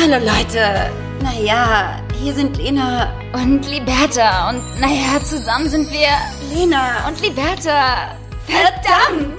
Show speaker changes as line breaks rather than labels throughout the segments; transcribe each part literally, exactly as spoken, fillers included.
Hallo Leute, naja, hier sind Lena
und Liberta und naja, zusammen sind wir
Lena
und Liberta. Verdammt!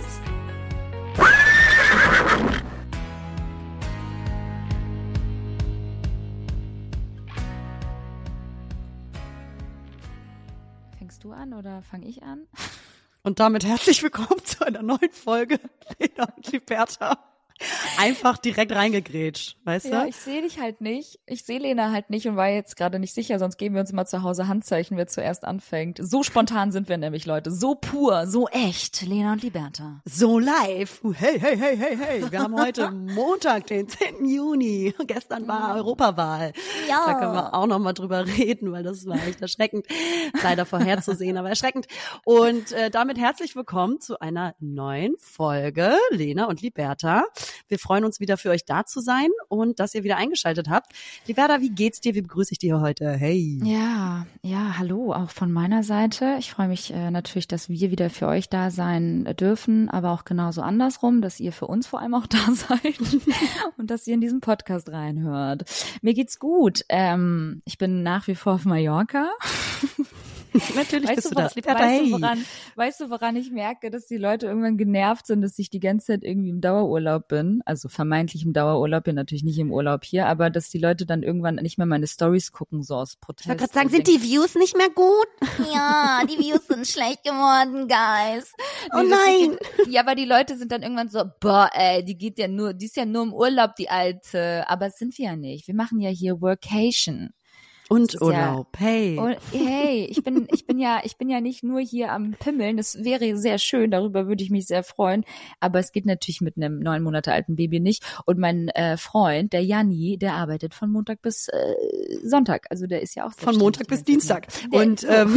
Fängst du an oder fange ich an?
Und damit herzlich willkommen zu einer neuen Folge Lena und Liberta. Einfach direkt reingegrätscht, weißt du?
Ja, ich sehe dich halt nicht. Ich sehe Lena halt nicht und war jetzt gerade nicht sicher, sonst geben wir uns mal zu Hause Handzeichen, wer zuerst anfängt. So spontan sind wir nämlich, Leute. So pur, so echt. Lena und Liberta.
So live. Hey, hey, hey, hey, hey. Wir haben heute Montag, den zehnten Juni. Gestern war Europawahl.
Ja.
Da können wir auch noch mal drüber reden, weil das war echt erschreckend. Leider vorherzusehen, aber erschreckend. Und äh, damit herzlich willkommen zu einer neuen Folge Lena und Liberta. Wir freuen uns wieder für euch da zu sein und dass ihr wieder eingeschaltet habt. Liberta, wie geht's dir? Wie begrüße ich dich heute? Hey.
Ja, ja, hallo, auch von meiner Seite. Ich freue mich äh, natürlich, dass wir wieder für euch da sein dürfen, aber auch genauso andersrum, dass ihr für uns vor allem auch da seid und dass ihr in diesen Podcast reinhört. Mir geht's gut. Ähm, ich bin nach wie vor auf Mallorca.
Natürlich
weißt
bist
du,
du das.
Weißt, weißt, du, woran, weißt du, woran ich merke, dass die Leute irgendwann genervt sind, dass ich die ganze Zeit irgendwie im Dauerurlaub bin? Also vermeintlich im Dauerurlaub, bin natürlich nicht im Urlaub hier, aber dass die Leute dann irgendwann nicht mehr meine Stories gucken, so aus Protest.
Ich wollte gerade sagen, sind die Views nicht mehr gut?
Ja, die Views sind schlecht geworden, guys.
Oh nee, nein.
Geht, ja, aber die Leute sind dann irgendwann so, boah, ey, die geht ja nur, die ist ja nur im Urlaub, die Alte. Aber das sind wir ja nicht. Wir machen ja hier Workation.
Und Urlaub, ja, hey.
Und, hey, ich bin, ich bin ja, ich bin ja nicht nur hier am Pimmeln. Das wäre sehr schön, darüber würde ich mich sehr freuen. Aber es geht natürlich mit einem neun Monate alten Baby nicht. Und mein äh, Freund, der Janni, der arbeitet von Montag bis äh, Sonntag. Also der ist ja auch
von Montag bis Dienstag. Der, und so. ähm,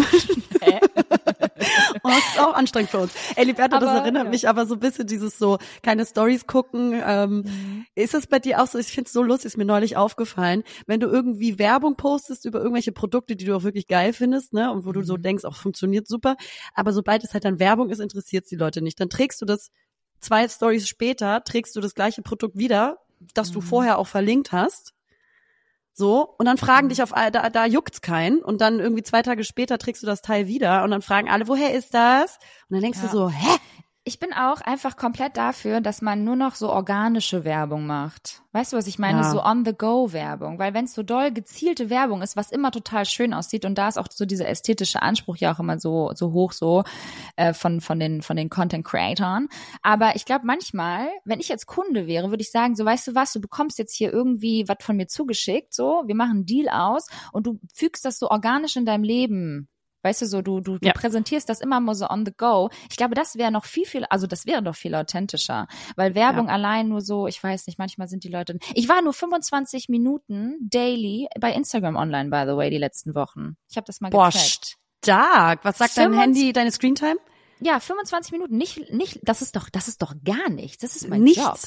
oh, das ist auch anstrengend für uns. Ey, Liberta, das erinnert ja. mich aber so ein bisschen dieses so, keine Stories gucken. Ähm, mhm. Ist das bei dir auch so? Ich finde es so lustig, ist mir neulich aufgefallen, wenn du irgendwie Werbung postest über irgendwelche Produkte, die du auch wirklich geil findest, ne, und wo du mhm. so denkst, auch funktioniert super, aber sobald es halt dann Werbung ist, interessiert es die Leute nicht. Dann trägst du das zwei Stories später, trägst du das gleiche Produkt wieder, das mhm. du vorher auch verlinkt hast, so, und dann fragen mhm. dich auf, da, da juckt's keinen, und dann irgendwie zwei Tage später trägst du das Teil wieder und dann fragen alle, woher ist das? Und dann denkst ja. du so, hä?
Ich bin auch einfach komplett dafür, dass man nur noch so organische Werbung macht. Weißt du, was ich meine? Ja. So on-the-go-Werbung. Weil wenn es so doll gezielte Werbung ist, was immer total schön aussieht, und da ist auch so dieser ästhetische Anspruch ja auch immer so so hoch so äh, von von den von den Content-Creatoren. Aber ich glaube manchmal, wenn ich jetzt Kunde wäre, würde ich sagen, so weißt du was, du bekommst jetzt hier irgendwie was von mir zugeschickt, so, wir machen einen Deal aus und du fügst das so organisch in deinem Leben. Weißt du, so, du, du, du ja. präsentierst das immer mal so on the go. Ich glaube, das wäre noch viel, viel, also das wäre doch viel authentischer. Weil Werbung ja. allein nur so, ich weiß nicht, manchmal sind die Leute, ich war nur fünfundzwanzig Minuten daily bei Instagram online, by the way, die letzten Wochen. Ich habe das mal
Boah,
gecheckt.
Stark. Was sagt dein Handy, deine Screentime?
Ja, fünfundzwanzig Minuten, nicht, nicht, das ist doch, das ist doch gar nichts. Das ist mein
Nichts.
Job.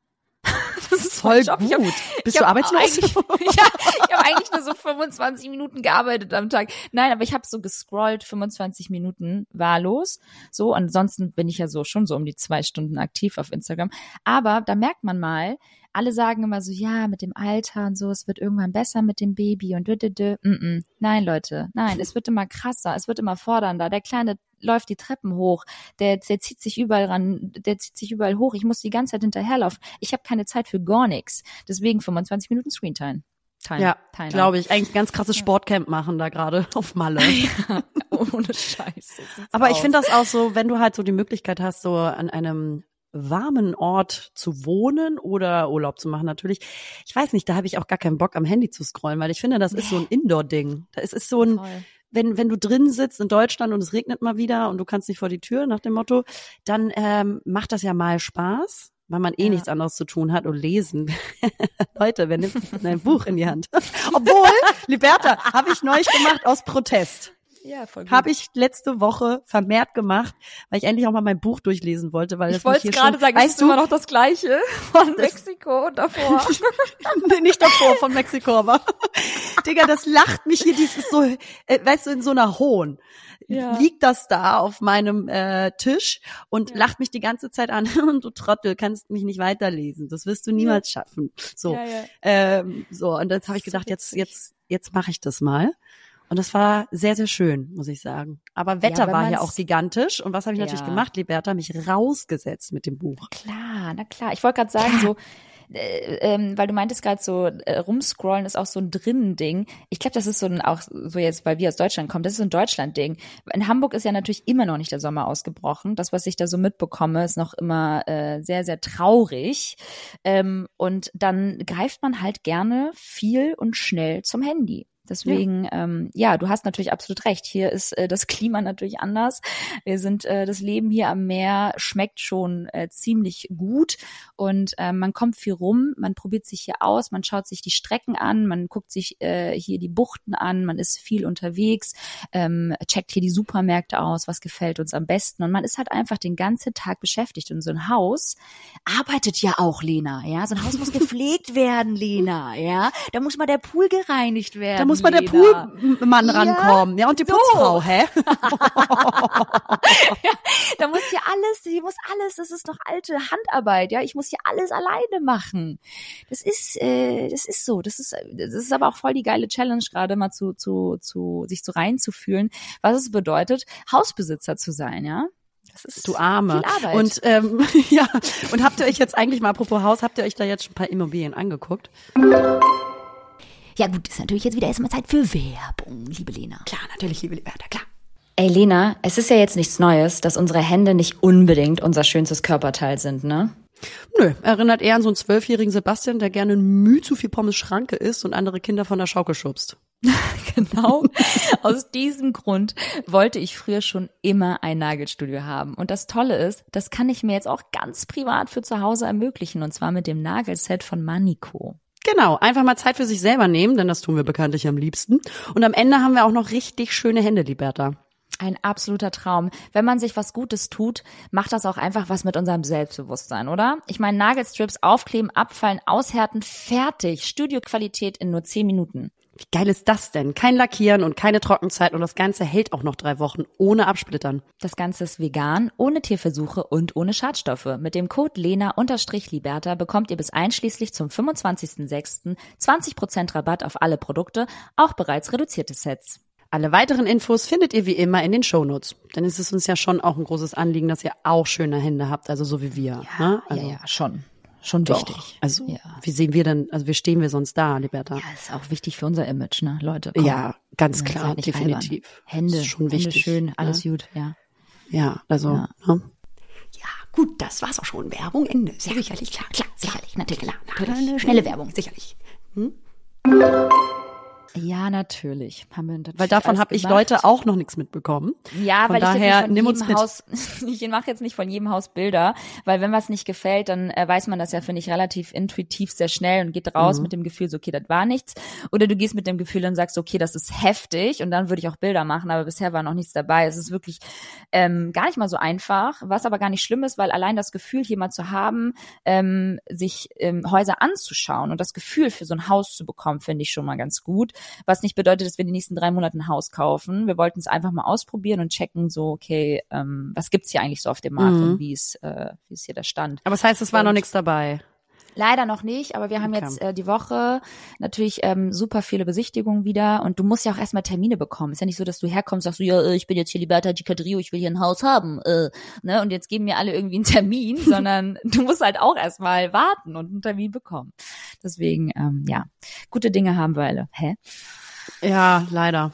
Das ist voll gut.
Ich hab,
Bist
ich
du arbeitslos?
ja, ich habe eigentlich nur so fünfundzwanzig Minuten gearbeitet am Tag. Nein, aber ich habe so gescrollt, fünfundzwanzig Minuten wahllos. So, ansonsten bin ich ja so schon so um die zwei Stunden aktiv auf Instagram. Aber da merkt man mal, alle sagen immer so, ja, mit dem Alter und so, es wird irgendwann besser mit dem Baby und dü, dü, dü. Mm-mm. Nein, Leute, nein, es wird immer krasser, es wird immer fordernder. Der Kleine läuft die Treppen hoch, der, der zieht sich überall ran, der zieht sich überall hoch. Ich muss die ganze Zeit hinterherlaufen. Ich habe keine Zeit für gar nichts. Deswegen fünfundzwanzig Minuten Screentime. Time,
ja,
time
glaube ich. Eigentlich ganz krasses Sportcamp machen da gerade auf Malle.
Ja, ohne Scheiße.
Aber ich finde das auch so, wenn du halt so die Möglichkeit hast, so an einem warmen Ort zu wohnen oder Urlaub zu machen natürlich. Ich weiß nicht, da habe ich auch gar keinen Bock am Handy zu scrollen, weil ich finde, das ist so ein Indoor-Ding. Das ist so ein, Voll. wenn wenn du drin sitzt in Deutschland und es regnet mal wieder und du kannst nicht vor die Tür nach dem Motto, dann ähm, macht das ja mal Spaß, weil man eh ja. nichts anderes zu tun hat und lesen. Leute, wer nimmt ein Buch in die Hand? Obwohl, Liberta, habe ich neulich gemacht aus Protest.
Ja, voll gut.
Habe ich letzte Woche vermehrt gemacht, weil ich endlich auch mal mein Buch durchlesen wollte. Weil
ich wollte gerade sagen, es ist immer noch das Gleiche von Mexiko davor.
Nee, nicht davor, von Mexiko, aber Digga, das lacht mich hier, dieses so, äh, weißt du, in so einer Hohn. Ja. Liegt das da auf meinem äh, Tisch und ja. lacht mich die ganze Zeit an. Und du Trottel, kannst mich nicht weiterlesen. Das wirst du niemals ja. schaffen. So, ja, ja. Ähm, so und jetzt habe ich gedacht, jetzt jetzt jetzt mache ich das mal. Und das war sehr, sehr schön, muss ich sagen. Aber Wetter ja, war hier auch gigantisch. Und was habe ich ja. natürlich gemacht, Liberta? Mich rausgesetzt mit dem Buch.
Klar, na klar. Ich wollte gerade sagen, klar. so Äh, ähm, weil du meintest gerade so, äh, rumscrollen ist auch so ein Drinnen-Ding. Ich glaube, das ist so ein, auch so jetzt, weil wir aus Deutschland kommen, das ist so ein Deutschland-Ding. In Hamburg ist ja natürlich immer noch nicht der Sommer ausgebrochen. Das, was ich da so mitbekomme, ist noch immer äh, sehr, sehr traurig. Ähm, und dann greift man halt gerne viel und schnell zum Handy. Deswegen, ja. Ähm, ja, du hast natürlich absolut recht. Hier ist äh, das Klima natürlich anders. Wir sind, äh, das Leben hier am Meer schmeckt schon äh, ziemlich gut und äh, man kommt viel rum, man probiert sich hier aus, man schaut sich die Strecken an, man guckt sich äh, hier die Buchten an, man ist viel unterwegs, ähm, checkt hier die Supermärkte aus, was gefällt uns am besten und man ist halt einfach den ganzen Tag beschäftigt und so ein Haus arbeitet ja auch, Lena, ja, so ein Haus muss gepflegt werden, Lena, ja, da muss mal der Pool gereinigt werden.
Da muss mal der Poolmann ja, rankommen, ja, und die so. Putzfrau, hä?
Ja, da muss hier alles, hier muss alles, das ist doch alte Handarbeit, ja, ich muss hier alles alleine machen. Das ist, äh, das ist so, das ist, das ist aber auch voll die geile Challenge gerade mal zu, zu, zu, sich so reinzufühlen, was es bedeutet, Hausbesitzer zu sein, ja. Das ist
du Arme.
Viel Arbeit.
Und ähm, ja, und habt ihr euch jetzt eigentlich mal, apropos Haus, habt ihr euch da jetzt schon ein paar Immobilien angeguckt?
Ja gut, ist natürlich jetzt wieder erstmal Zeit für Werbung, liebe Lena.
Klar, natürlich, liebe Liberta, klar.
Ey Lena, es ist ja jetzt nichts Neues, dass unsere Hände nicht unbedingt unser schönstes Körperteil sind, ne?
Nö, erinnert eher an so einen zwölfjährigen Sebastian, der gerne Mühe zu viel Pommes Schranke isst und andere Kinder von der Schaukel schubst.
Genau. Aus diesem Grund wollte ich früher schon immer ein Nagelstudio haben. Und das Tolle ist, das kann ich mir jetzt auch ganz privat für zu Hause ermöglichen. Und zwar mit dem Nagelset von Manico.
Genau, einfach mal Zeit für sich selber nehmen, denn das tun wir bekanntlich am liebsten. Und am Ende haben wir auch noch richtig schöne Hände, Liberta.
Ein absoluter Traum. Wenn man sich was Gutes tut, macht das auch einfach was mit unserem Selbstbewusstsein, oder? Ich meine, Nagelstrips aufkleben, abfallen, aushärten, fertig. Studioqualität in nur zehn Minuten.
Wie geil ist das denn? Kein Lackieren und keine Trockenzeit und das Ganze hält auch noch drei Wochen ohne Absplittern.
Das Ganze ist vegan, ohne Tierversuche und ohne Schadstoffe. Mit dem Code Lena-Liberta bekommt ihr bis einschließlich zum fünfundzwanzigsten sechsten zwanzig Prozent Rabatt auf alle Produkte, auch bereits reduzierte Sets.
Alle weiteren Infos findet ihr wie immer in den Shownotes. Denn es ist uns ja schon auch ein großes Anliegen, dass ihr auch schöne Hände habt, also so wie wir.
Ja,
ne? Also
ja, ja, schon. Schon wichtig.
Doch. Also
ja.
wie sehen wir denn, also wie stehen wir sonst da, Liberta?
Ja, ist auch wichtig für unser Image, ne, Leute. Komm.
Ja, ganz
ja,
klar,
halt
definitiv.
Albern. Hände,
ist schon wichtig,
Hände schön, alles
ne?
gut, ja.
Ja, also,
ja.
Ne?
Ja, gut, das war's auch schon. Werbung, Ende. Sehr sicherlich, klar, klar, sicherlich, natürlich, klar. natürlich. Eine schnelle Werbung, sicherlich. Hm?
Ja, natürlich. Haben wir
weil davon habe ich Leute auch noch nichts mitbekommen.
Ja,
von
weil
daher,
ich
nimm
jetzt
uns
nicht von jedem
mit.
Haus, ich mache jetzt nicht von jedem Haus Bilder, weil wenn was nicht gefällt, dann äh, weiß man das ja, finde ich, relativ intuitiv sehr schnell und geht raus mhm. mit dem Gefühl, so, okay, das war nichts. Oder du gehst mit dem Gefühl und sagst, okay, das ist heftig und dann würde ich auch Bilder machen, aber bisher war noch nichts dabei. Es ist wirklich ähm, gar nicht mal so einfach, was aber gar nicht schlimm ist, weil allein das Gefühl, hier mal zu haben, ähm, sich ähm, Häuser anzuschauen und das Gefühl für so ein Haus zu bekommen, finde ich schon mal ganz gut. Was nicht bedeutet, dass wir die nächsten drei Monate ein Haus kaufen. Wir wollten es einfach mal ausprobieren und checken, so, okay, ähm, was gibt's hier eigentlich so auf dem Markt mhm. und wie ist, äh, wie ist hier der Stand.
Aber das heißt, es war
und
noch nichts dabei?
Leider noch nicht, aber wir haben okay. jetzt äh, die Woche natürlich ähm, super viele Besichtigungen wieder und du musst ja auch erstmal Termine bekommen. Ist ja nicht so, dass du herkommst, sagst du, ja, äh, ich bin jetzt hier Liberta Di Cadrio, ich will hier ein Haus haben, äh, ne, und jetzt geben mir alle irgendwie einen Termin, sondern du musst halt auch erstmal warten und einen Termin bekommen. Deswegen, ähm, ja, gute Dinge haben wir alle. Hä?
Ja, leider.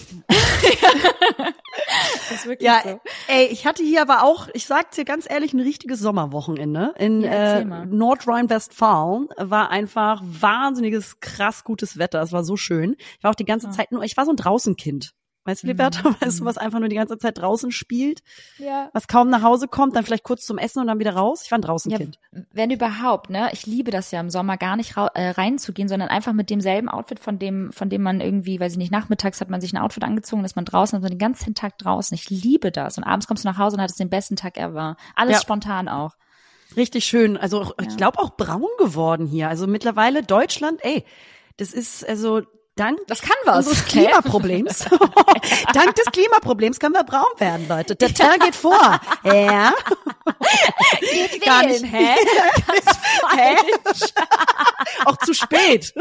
Das ist wirklich
ja,
so.
Ey, ich hatte hier aber auch, ich sag's dir ganz ehrlich, ein richtiges Sommerwochenende in
ja,
äh, Nordrhein-Westfalen. War einfach wahnsinniges, krass gutes Wetter. Es war so schön. Ich war auch die ganze ja. Zeit nur, ich war so ein Draußenkind. Weißt du, Liberta, mhm. weißt du, was einfach nur die ganze Zeit draußen spielt?
Ja.
Was kaum nach Hause kommt, dann vielleicht kurz zum Essen und dann wieder raus? Ich war ein Draußenkind.
Ja, wenn überhaupt, ne? Ich liebe das ja im Sommer gar nicht ra- äh, reinzugehen, sondern einfach mit demselben Outfit, von dem, von dem man irgendwie, weiß ich nicht, nachmittags hat man sich ein Outfit angezogen, ist man draußen, ist man den ganzen Tag draußen. Ich liebe das. Und abends kommst du nach Hause und hattest den besten Tag ever. Alles
ja.
spontan auch.
Richtig schön. Also,
ja.
ich glaube auch braun geworden hier. Also mittlerweile Deutschland, ey, das ist, also, dank
das kann was.
unseres Klimaproblems, dank des Klimaproblems können wir braun werden, Leute. Der Teint geht vor. Ja.
Geht
Gar
wählen,
nicht.
hä? Ganz falsch.
Auch zu spät.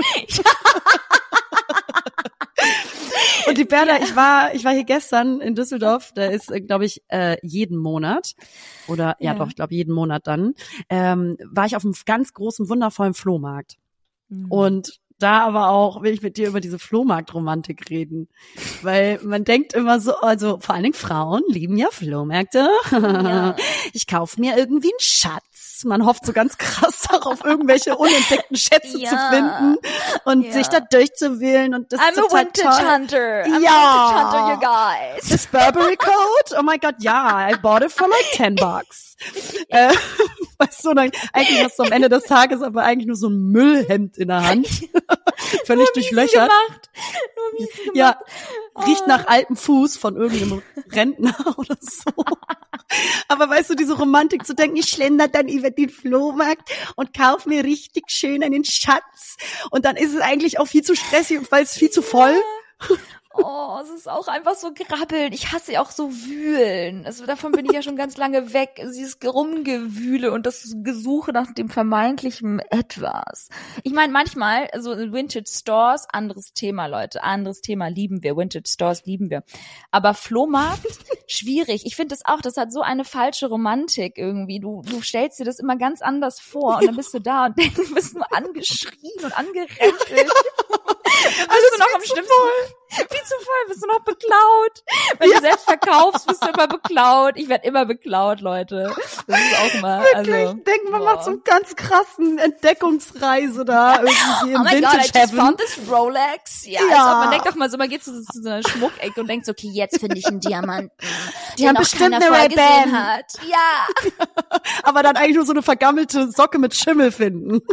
Und die Berda, ich war, ich war hier gestern in Düsseldorf, da ist, glaube ich, äh, jeden Monat, oder, ja, ja doch, ich glaube, jeden Monat dann, ähm, war ich auf einem ganz großen, wundervollen Flohmarkt. Mhm. Und da aber auch will ich mit dir über diese Flohmarktromantik reden. Weil man denkt immer so, also vor allen Dingen Frauen lieben ja Flohmärkte. Ja. Ich kaufe mir irgendwie einen Schatz. Man hofft so ganz krass darauf, irgendwelche unentdeckten Schätze ja. zu finden und ja. sich da durchzuwählen. Und das
I'm
ist total
a Vintage
toll.
Hunter. I'm
ja.
a Vintage Hunter, you guys.
Das Burberry Coat? Oh my God, ja. I bought it for like ten bucks. äh, weißt du, dann, eigentlich hast du am Ende des Tages aber eigentlich nur so ein Müllhemd in der Hand. Völlig
Nur
durchlöchert.
Gemacht. Nur mies gemacht.
Ja, riecht oh. nach altem Fuß von irgendeinem Rentner oder so. Aber weißt du, diese Romantik zu denken, ich schlender dann über den Flohmarkt und kaufe mir richtig schön einen Schatz. Und dann ist es eigentlich auch viel zu stressig, weil es viel zu voll.
Oh, es ist auch einfach so grabbeln. Ich hasse auch so Wühlen. Also davon bin ich ja schon ganz lange weg. Dieses Rumgewühle und das Gesuche nach dem vermeintlichen Etwas. Ich meine, manchmal, also Vintage Stores, anderes Thema, Leute. Anderes Thema, lieben wir. Vintage Stores lieben wir. Aber Flohmarkt, schwierig. Ich finde das auch, das hat so eine falsche Romantik irgendwie. Du, du stellst dir das immer ganz anders vor und dann bist du da und denkst, bist nur angeschrien und angerempelt. Dann bist du noch am schlimmsten. Viel zu voll, bist du noch beklaut. Wenn ja. du selbst verkaufst, bist du immer beklaut. Ich werde immer beklaut, Leute. Das ist auch immer,
wirklich,
also.
Ich denke, man boah. macht so einen ganz krassen Entdeckungsreise da irgendwie im
oh my God, I just found this Rolex. Ja,
ja.
Also man denkt doch mal so, man geht zu, zu so einer Schmuckecke und denkt so, okay, jetzt finde ich einen Diamanten.
Die haben bestimmt eine Ray-Ban.
Hat. Ja.
Aber dann eigentlich nur so eine vergammelte Socke mit Schimmel finden.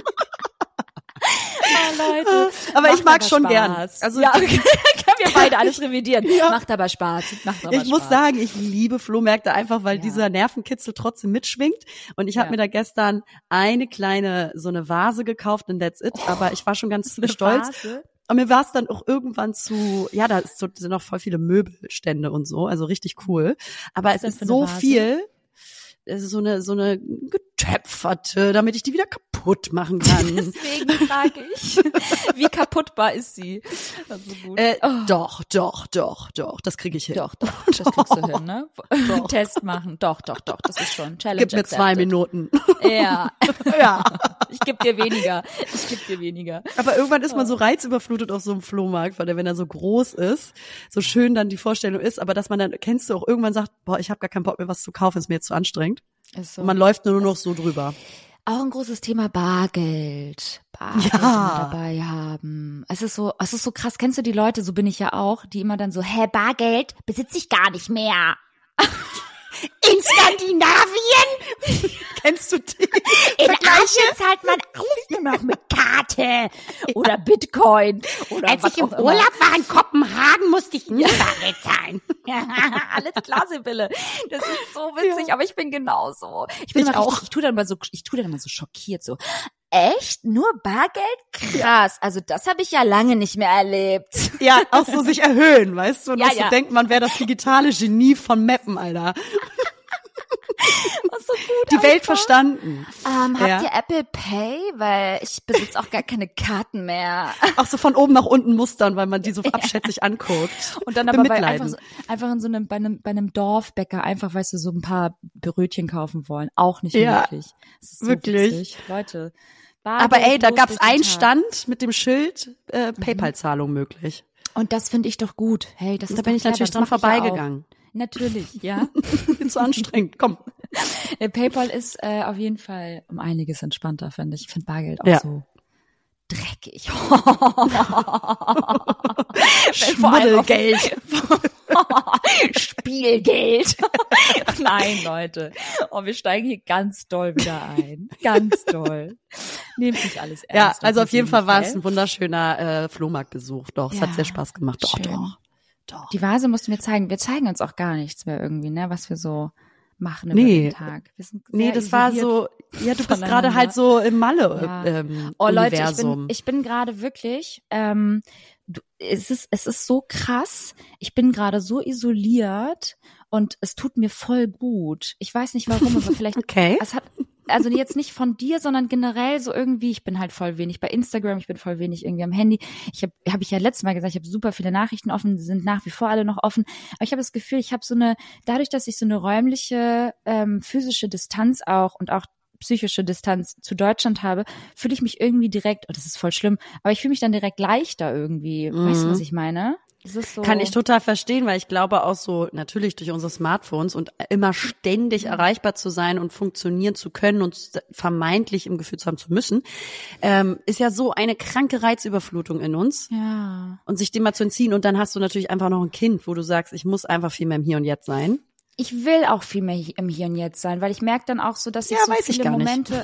Oh, Leute.
Aber
Macht
ich mag
aber
schon
Spaß.
gern.
Also ja, okay. Können wir beide alles revidieren. Ja. Macht aber Spaß. Macht aber
ich
Spaß.
muss sagen, ich liebe Flohmärkte einfach, weil
ja.
dieser Nervenkitzel trotzdem mitschwingt. Und ich habe ja. mir da gestern eine kleine, so eine Vase gekauft und that's it. Oh, aber ich war schon ganz stolz. Vase? Und mir war es dann auch irgendwann zu, ja, da ist so, sind noch voll viele Möbelstände und so, also richtig cool. Aber es ist so viel. Es ist so eine, so eine getöpferte, damit ich die wieder kaputt machen kann.
Deswegen frage ich, wie kaputtbar ist sie? Also gut.
Äh, oh. Doch, doch, doch, doch, das kriege ich hin.
Doch, doch, das kriegst du hin, ne? Doch. Test machen, doch, doch, doch, das ist schon Challenge
Gib mir
accepted.
zwei Minuten.
Ja.
Ja.
Ich geb dir weniger, ich geb dir weniger.
Aber irgendwann ist man so reizüberflutet auf so einem Flohmarkt, weil der, wenn er so groß ist, so schön dann die Vorstellung ist, aber dass man dann, kennst du auch, irgendwann sagt, boah, ich habe gar keinen Bock mehr, was zu kaufen, ist mir jetzt zu anstrengend. Ist so. Und man läuft nur noch so drüber.
Auch ein großes Thema Bargeld. Bargeld
ja.
dabei haben. Es ist so, es ist so krass. Kennst du die Leute, so bin ich ja auch, die immer dann so, hä, Bargeld besitze ich gar nicht mehr.
In Skandinavien? Kennst du die?
In Asien zahlt man alles nur noch mit Karte oder Bitcoin. Oder
als ich im Urlaub war in Kopenhagen, musste ich nie Bargeld zahlen.
Alles klar, Sibylle. Das ist so witzig, ja. Aber ich bin genauso. Ich bin
ich
immer
auch.
Richtig, ich tue dann mal so, ich tue dann immer so schockiert so. Echt? Nur Bargeld? Krass. Also das habe ich ja lange nicht mehr erlebt.
Ja, auch so sich erhöhen, weißt du? Und
ja,
dass
ja.
du denkst, man wäre das digitale Genie von Mappen, Alter.
So gut,
die
einfach.
Welt verstanden.
Ähm,
ja.
Habt ihr Apple Pay? Weil ich besitze auch gar keine Karten mehr.
Auch so von oben nach unten mustern, weil man die so abschätzig anguckt.
Und dann aber bei einfach, so, einfach in so einem bei, einem bei einem Dorfbäcker einfach, weißt du, so ein paar Brötchen kaufen wollen. Auch nicht
ja,
möglich. Das ist so
wirklich.
Witzig. Leute.
Aber ey, da gab's einen Stand mit dem Schild äh, PayPal-Zahlung möglich.
Und das finde ich doch gut. Hey, das
Und
ist
da bin
doch
ich
clever.
natürlich
Das
dran
mach ich ja
vorbeigegangen.
auch. Natürlich, ja.
Bin zu anstrengend, komm.
PayPal ist äh, auf jeden Fall um einiges entspannter, finde ich. Ich finde Bargeld auch
ja.
so dreckig.
Schmuddelgeld.
Spielgeld. Nein, Leute. Oh, wir steigen hier ganz doll wieder ein. Ganz doll. Nehmt nicht alles ernst.
Ja, also auf jeden Fall war es ein wunderschöner äh, Flohmarktbesuch. Doch, es ja, hat sehr Spaß gemacht. Doch,
schön.
doch. Doch.
Die Vase mussten wir zeigen. Wir zeigen uns auch gar nichts mehr irgendwie, ne, was wir so machen über
nee.
den Tag. Wir sind
nee, das war so, ja, du bist gerade halt so im Malle
ja.
ähm,
Oh Leute,
Universum.
ich bin, ich bin gerade wirklich, ähm, du, es ist, es ist so krass. Ich bin gerade so isoliert und es tut mir voll gut. Ich weiß nicht warum, aber vielleicht,
okay.
es hat, also jetzt nicht von dir, sondern generell so irgendwie, ich bin halt voll wenig bei Instagram, ich bin voll wenig irgendwie am Handy. Ich habe, habe ich ja letztes Mal gesagt, ich habe super viele Nachrichten offen, die sind nach wie vor alle noch offen. Aber ich habe das Gefühl, ich habe so eine, dadurch, dass ich so eine räumliche, ähm, physische Distanz auch und auch psychische Distanz zu Deutschland habe, fühle ich mich irgendwie direkt, und oh, das ist voll schlimm, aber ich fühle mich dann direkt leichter irgendwie. Mhm. Weißt du, was ich meine? Das ist so.
Kann ich total verstehen, weil ich glaube auch so, natürlich durch unsere Smartphones und immer ständig mhm. erreichbar zu sein und funktionieren zu können und vermeintlich im Gefühl zu haben zu müssen, ähm, ist ja so eine kranke Reizüberflutung in uns.
Ja.
Und sich dem mal zu entziehen. Und dann hast du natürlich einfach noch ein Kind, wo du sagst, ich muss einfach viel mehr im Hier und Jetzt sein.
Ich will auch viel mehr im Hier und Jetzt sein, weil ich merke dann auch so, dass ich
ja,
so
weiß
viele
ich gar
Momente...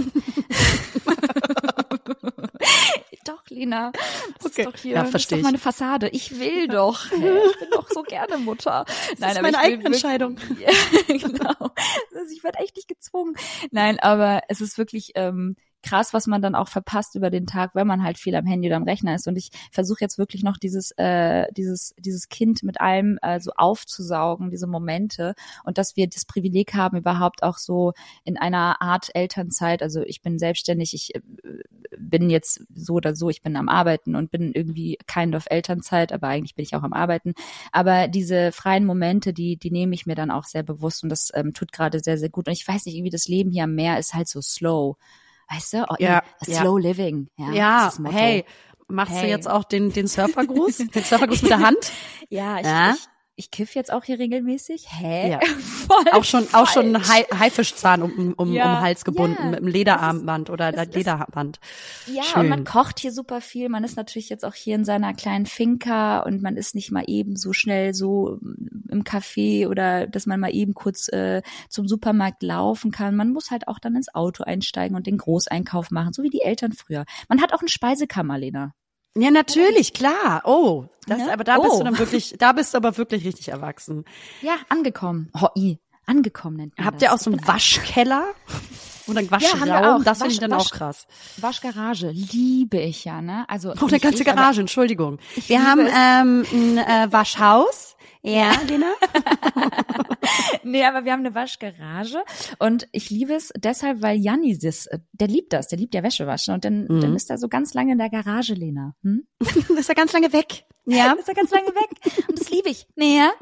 Doch, Lina, das
okay.
ist doch hier,
ja,
das ist doch meine Fassade. Ich will doch, hey, ich bin doch so gerne Mutter.
Das
Nein,
ist
aber
meine
ich
eigene
will
Entscheidung.
Wirklich, genau. Also ich werde echt nicht gezwungen. Nein, aber es ist wirklich ähm, krass, was man dann auch verpasst über den Tag, wenn man halt viel am Handy oder am Rechner ist. Und ich versuche jetzt wirklich noch dieses äh, dieses dieses Kind mit allem äh, so aufzusaugen, diese Momente. Und dass wir das Privileg haben, überhaupt auch so in einer Art Elternzeit, also ich bin selbstständig, ich äh, bin jetzt so oder so, ich bin am Arbeiten und bin irgendwie kind of Elternzeit, aber eigentlich bin ich auch am Arbeiten. Aber diese freien Momente, die die nehme ich mir dann auch sehr bewusst und das ähm, tut gerade sehr, sehr gut. Und ich weiß nicht, irgendwie das Leben hier am Meer ist halt so slow. Weißt du? Oh,
ja,
slow
ja.
living. Ja,
ja hey, machst
hey.
du jetzt auch den, den Surfergruß? Den Surfergruß mit der Hand?
Ja, ich,
ja?
ich, ich kiff jetzt auch hier regelmäßig. Hä?
Ja.
Voll
auch schon,
falsch.
auch schon ein Hai, Haifischzahn um, um,
ja.
um den Hals gebunden
ja.
mit einem Lederarmband oder
das
Lederband.
Ja,
Schön.
Und man kocht hier super viel. Man ist natürlich jetzt auch hier in seiner kleinen Finca und man ist nicht mal eben so schnell so im Café oder dass man mal eben kurz äh, zum Supermarkt laufen kann. Man muss halt auch dann ins Auto einsteigen und den Großeinkauf machen, so wie die Eltern früher. Man hat auch eine Speisekammer, Lena.
Ja, natürlich, klar. Oh, das,
ne?
aber da
oh.
bist du dann wirklich, da bist du aber wirklich richtig erwachsen.
Ja, angekommen. Hoi, angekommen nennt man
Habt
das.
ihr auch so einen Waschkeller? Oder einen Waschraum?
Ja, haben wir auch.
Das finde ich
Wasch,
dann
Wasch,
auch krass.
Waschgarage, liebe ich ja, ne? Also
Oh, eine ganze
ich,
Garage, Entschuldigung. Wir
liebe
haben
es.
ähm, ein äh, Waschhaus. Ja, Lena?
Nee, aber wir haben eine Waschgarage und ich liebe es deshalb, weil Janni das, der liebt das, der liebt ja Wäsche waschen und dann, mhm. dann ist er so ganz lange in der Garage, Lena. Hm?
Ist er ganz lange weg. Ja.
Ist er ganz lange weg und das liebe ich. Nee, ja?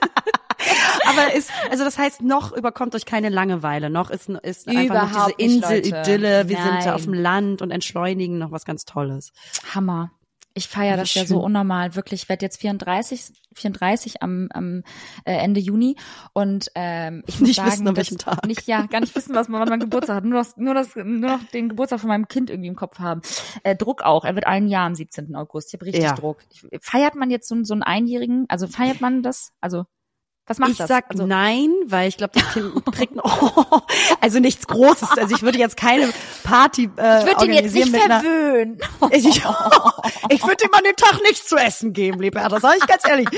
Aber ist, also das heißt, noch überkommt euch keine Langeweile, noch ist, ist einfach noch
Überhaupt
diese
nicht,
Insel-Idylle, wir
Nein.
sind auf dem Land und entschleunigen noch was ganz Tolles.
Hammer. Ich feiere das
schön.
ja so unnormal, wirklich. Ich werde jetzt vierunddreißig, vierunddreißig am, am äh, Ende Juni und ähm, ich muss
nicht
sagen,
wissen, an welchem Tag.
Nicht, ja, gar nicht wissen, was man, wann mein Geburtstag hat. Nur, das, nur, das, nur noch den Geburtstag von meinem Kind irgendwie im Kopf haben. Äh, Druck auch. Er wird ein Jahr am siebzehnten August. Ich habe richtig
ja.
Druck. Ich, feiert man jetzt so, so einen Einjährigen? Also feiert man das? Also was macht
ich
das?
sag
also,
nein, weil ich glaube, das Kind kriegt oh, also nichts Großes. Also ich würde jetzt keine Party äh,
ich würde ihn jetzt nicht verwöhnen.
Einer, ich ich, ich würde ihm an dem Tag nichts zu essen geben, lieber. Das sage ich ganz ehrlich.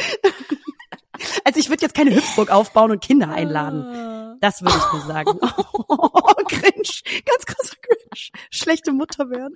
Also ich würde jetzt keine Hüpfburg aufbauen und Kinder einladen. Das würde ich nur sagen. Oh, cringe. Ganz krasser Cringe. Schlechte Mutter werden.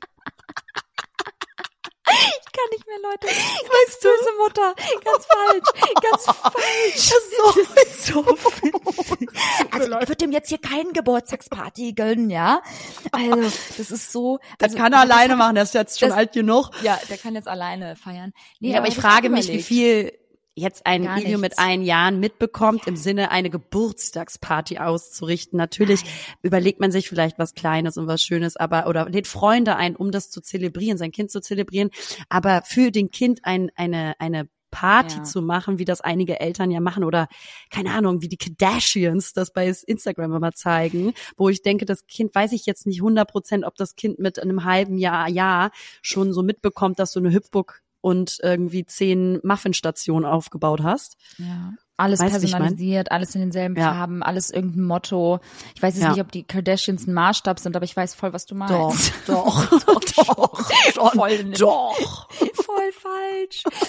Ich kann nicht mehr, Leute. Weißt du? Böse Mutter. Ganz falsch. Ganz falsch.
Das ist so, so witzig.
Also ich würde ihm jetzt hier keinen Geburtstagsparty gönnen, ja? Also das ist so.
Das
also,
kann er alleine machen, der ist jetzt schon
das,
alt genug.
Ja, der kann jetzt alleine feiern. Nee,
ja, aber ich frage mich, wie viel jetzt ein
Gar
Ilio mit
nichts.
ein Jahren mitbekommt, im Sinne eine Geburtstagsparty auszurichten. Natürlich
Nein.
überlegt man sich vielleicht was Kleines und was Schönes, aber oder lädt Freunde ein, um das zu zelebrieren, sein Kind zu zelebrieren. Aber für den Kind ein, eine eine Party
Ja.
zu machen, wie das einige Eltern ja machen oder keine Ahnung, wie die Kardashians das bei Instagram immer zeigen, wo ich denke, das Kind, weiß ich jetzt nicht hundert Prozent, ob das Kind mit einem halben Jahr, Jahr schon so mitbekommt, dass so eine Hüpfburg und irgendwie zehn Muffinstationen aufgebaut hast.
Ja. Alles
Weißt du, wie ich
personalisiert, alles in denselben
Ja.
Farben, alles irgendein Motto. Ich weiß jetzt
Ja.
nicht, ob die Kardashians ein Maßstab sind, aber ich weiß voll, was du meinst.
Doch, doch, doch, doch,
Voll,
doch.
voll falsch.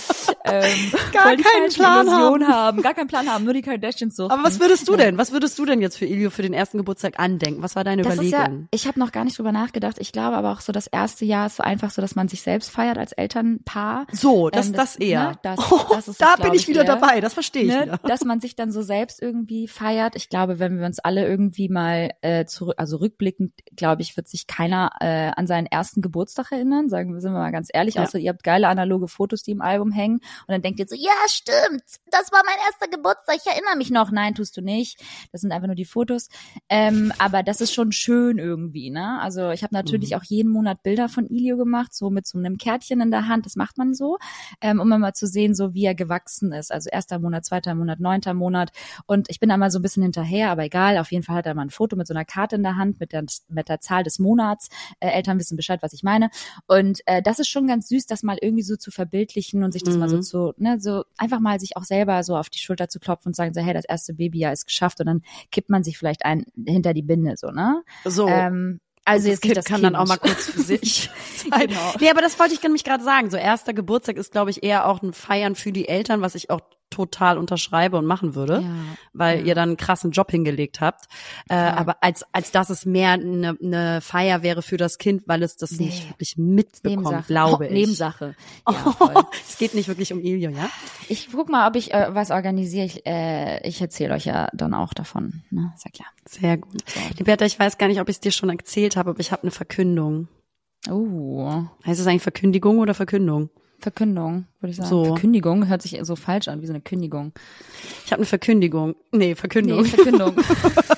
ähm,
gar keinen Plan haben.
haben. Gar keinen Plan haben, nur die Kardashians suchen.
Aber was würdest du denn? Was würdest du denn jetzt für Ilio für den ersten Geburtstag andenken? Was war deine
das
Überlegung?
Ist ja, ich habe noch gar nicht drüber nachgedacht. Ich glaube aber auch so, das erste Jahr ist so einfach so, dass man sich selbst feiert als Elternpaar.
So, das,
ähm,
das, das eher.
Ne, das,
oh,
das ist
da
das,
bin ich wieder
eher,
dabei, das verstehe ich
ne,
wieder.
Dass man sich dann so selbst irgendwie feiert. Ich glaube, wenn wir uns alle irgendwie mal äh, zurück, also rückblickend, glaube ich, wird sich keiner äh, an seinen ersten Geburtstag erinnern. Sagen wir, sind wir mal ganz ehrlich.
Ja.
Außer ihr habt geile analoge Fotos, die im Album hängen. Und dann denkt ihr so, ja, stimmt, das war mein erster Geburtstag, ich erinnere mich noch. Nein, tust du nicht. Das sind einfach nur die Fotos. Ähm, aber das ist schon schön irgendwie, ne? Also ich habe natürlich mhm. auch jeden Monat Bilder von Ilio gemacht, so mit so einem Kärtchen in der Hand. Das macht man so, ähm, um mal zu sehen, so wie er gewachsen ist. Also erster Monat, zweiter Monat, neunter Monat. Und ich bin da mal so ein bisschen hinterher, aber egal. Auf jeden Fall hat er mal ein Foto mit so einer Karte in der Hand mit der, mit der Zahl des Monats. Äh, Eltern wissen Bescheid, was ich meine. Und äh, das ist schon ganz süß, das mal irgendwie so zu verbildlichen und sich das mhm. mal so zu, ne, so einfach mal sich auch selber so auf die Schulter zu klopfen und sagen so, hey, das erste Babyjahr ist geschafft, und dann kippt man sich vielleicht ein hinter die Binde, so, ne?
So.
Ähm, also
das
jetzt
Kind
nicht das
kann
Kind.
dann auch mal kurz für sich sein.
Genau.
Nee, aber das wollte ich nämlich gerade sagen. So erster Geburtstag ist, glaube ich, eher auch ein Feiern für die Eltern, was ich auch total unterschreibe und machen würde, ja, weil ja. ihr dann einen krassen Job hingelegt habt. Äh, ja. Aber als als dass es mehr eine ne Feier wäre für das Kind, weil es das nee. nicht wirklich mitbekommt,
Nebensache.
glaube ich.
Nebensache. Ja,
oh, es geht nicht wirklich um Ilio, ja?
Ich guck mal, ob ich äh, was organisiere. Ich, äh, ich erzähle euch ja dann auch davon. Ne? Ist ja klar.
Sehr gut. So. Liberta, ich weiß gar nicht, ob ich es dir schon erzählt habe, aber ich habe eine Verkündung.
Oh.
Heißt es eigentlich Verkündigung oder Verkündung?
Verkündung, würde ich sagen.
So.
Verkündigung hört sich so falsch an, wie so eine Kündigung.
Ich habe eine Verkündigung. Nee, Verkündung.
Nee, Verkündung. Du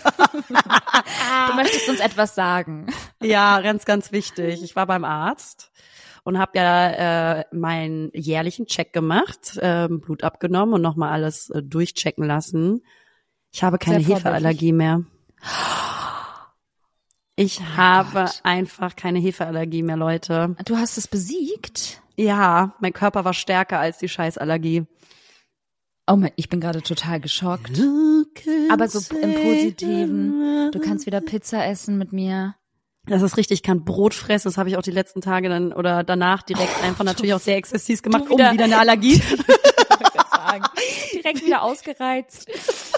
möchtest uns etwas sagen.
Ja, ganz, ganz wichtig. Ich war beim Arzt und habe ja äh, meinen jährlichen Check gemacht, äh, Blut abgenommen und nochmal alles äh, durchchecken lassen. Ich habe keine Hefeallergie mehr. Ich oh habe Gott. einfach keine Hefeallergie mehr, Leute.
Du hast es besiegt?
Ja, mein Körper war stärker als die Scheißallergie.
Oh mein, ich bin gerade total geschockt. Aber so im Positiven. Du kannst wieder Pizza essen mit mir.
Das ist richtig, ich kann Brot fressen. Das habe ich auch die letzten Tage dann oder danach direkt oh, einfach natürlich auch sehr exzessiv gemacht, wieder, um wieder eine Allergie.
Direkt wieder ausgereizt.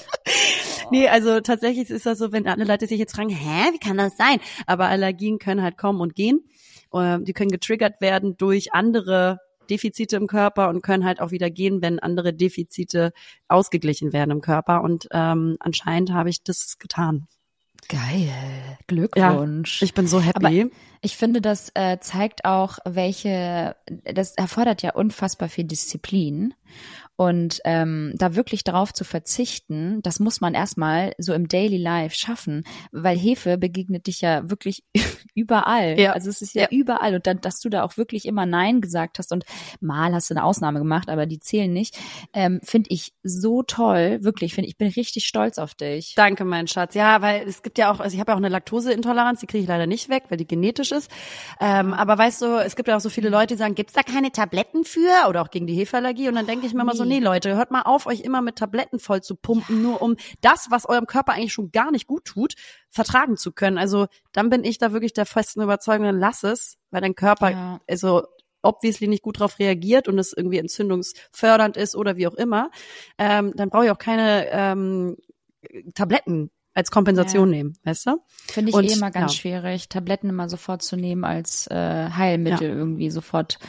Nee, also tatsächlich ist das so, wenn alle Leute sich jetzt fragen, hä, wie kann das sein? Aber Allergien können halt kommen und gehen. Die können getriggert werden durch andere Defizite im Körper und können halt auch wieder gehen, wenn andere Defizite ausgeglichen werden im Körper. Und ähm, anscheinend habe ich das getan.
Geil, Glückwunsch.
Ja, ich bin so happy.
Aber ich finde, das äh, zeigt auch, welche, das erfordert ja unfassbar viel Disziplin. Und ähm, da wirklich drauf zu verzichten, das muss man erstmal so im Daily Life schaffen, weil Hefe begegnet dich ja wirklich überall.
Ja.
Also es ist ja,
ja
überall. Und dann, dass du da auch wirklich immer Nein gesagt hast und mal hast du eine Ausnahme gemacht, aber die zählen nicht, ähm, finde ich so toll. Wirklich, finde ich bin richtig stolz auf dich.
Danke, mein Schatz. Ja, weil es gibt ja auch, also ich habe ja auch eine Laktoseintoleranz, die kriege ich leider nicht weg, weil die genetisch ist. Ähm, aber weißt du, es gibt ja auch so viele Leute, die sagen, gibt's da keine Tabletten für? Oder auch gegen die Hefeallergie. Und dann denke ich mir immer so, nee, Leute, hört mal auf, euch immer mit Tabletten voll zu pumpen, ja. nur um das, was eurem Körper eigentlich schon gar nicht gut tut, vertragen zu können. Also dann bin ich da wirklich der festen Überzeugung, dann lass es, weil dein Körper ja. also obviously nicht gut drauf reagiert und es irgendwie entzündungsfördernd ist oder wie auch immer. Ähm, dann brauche ich auch keine ähm, Tabletten als Kompensation ja. nehmen, weißt du?
Finde ich und, eh immer ganz ja. schwierig, Tabletten immer sofort zu nehmen als äh, Heilmittel ja. irgendwie sofort.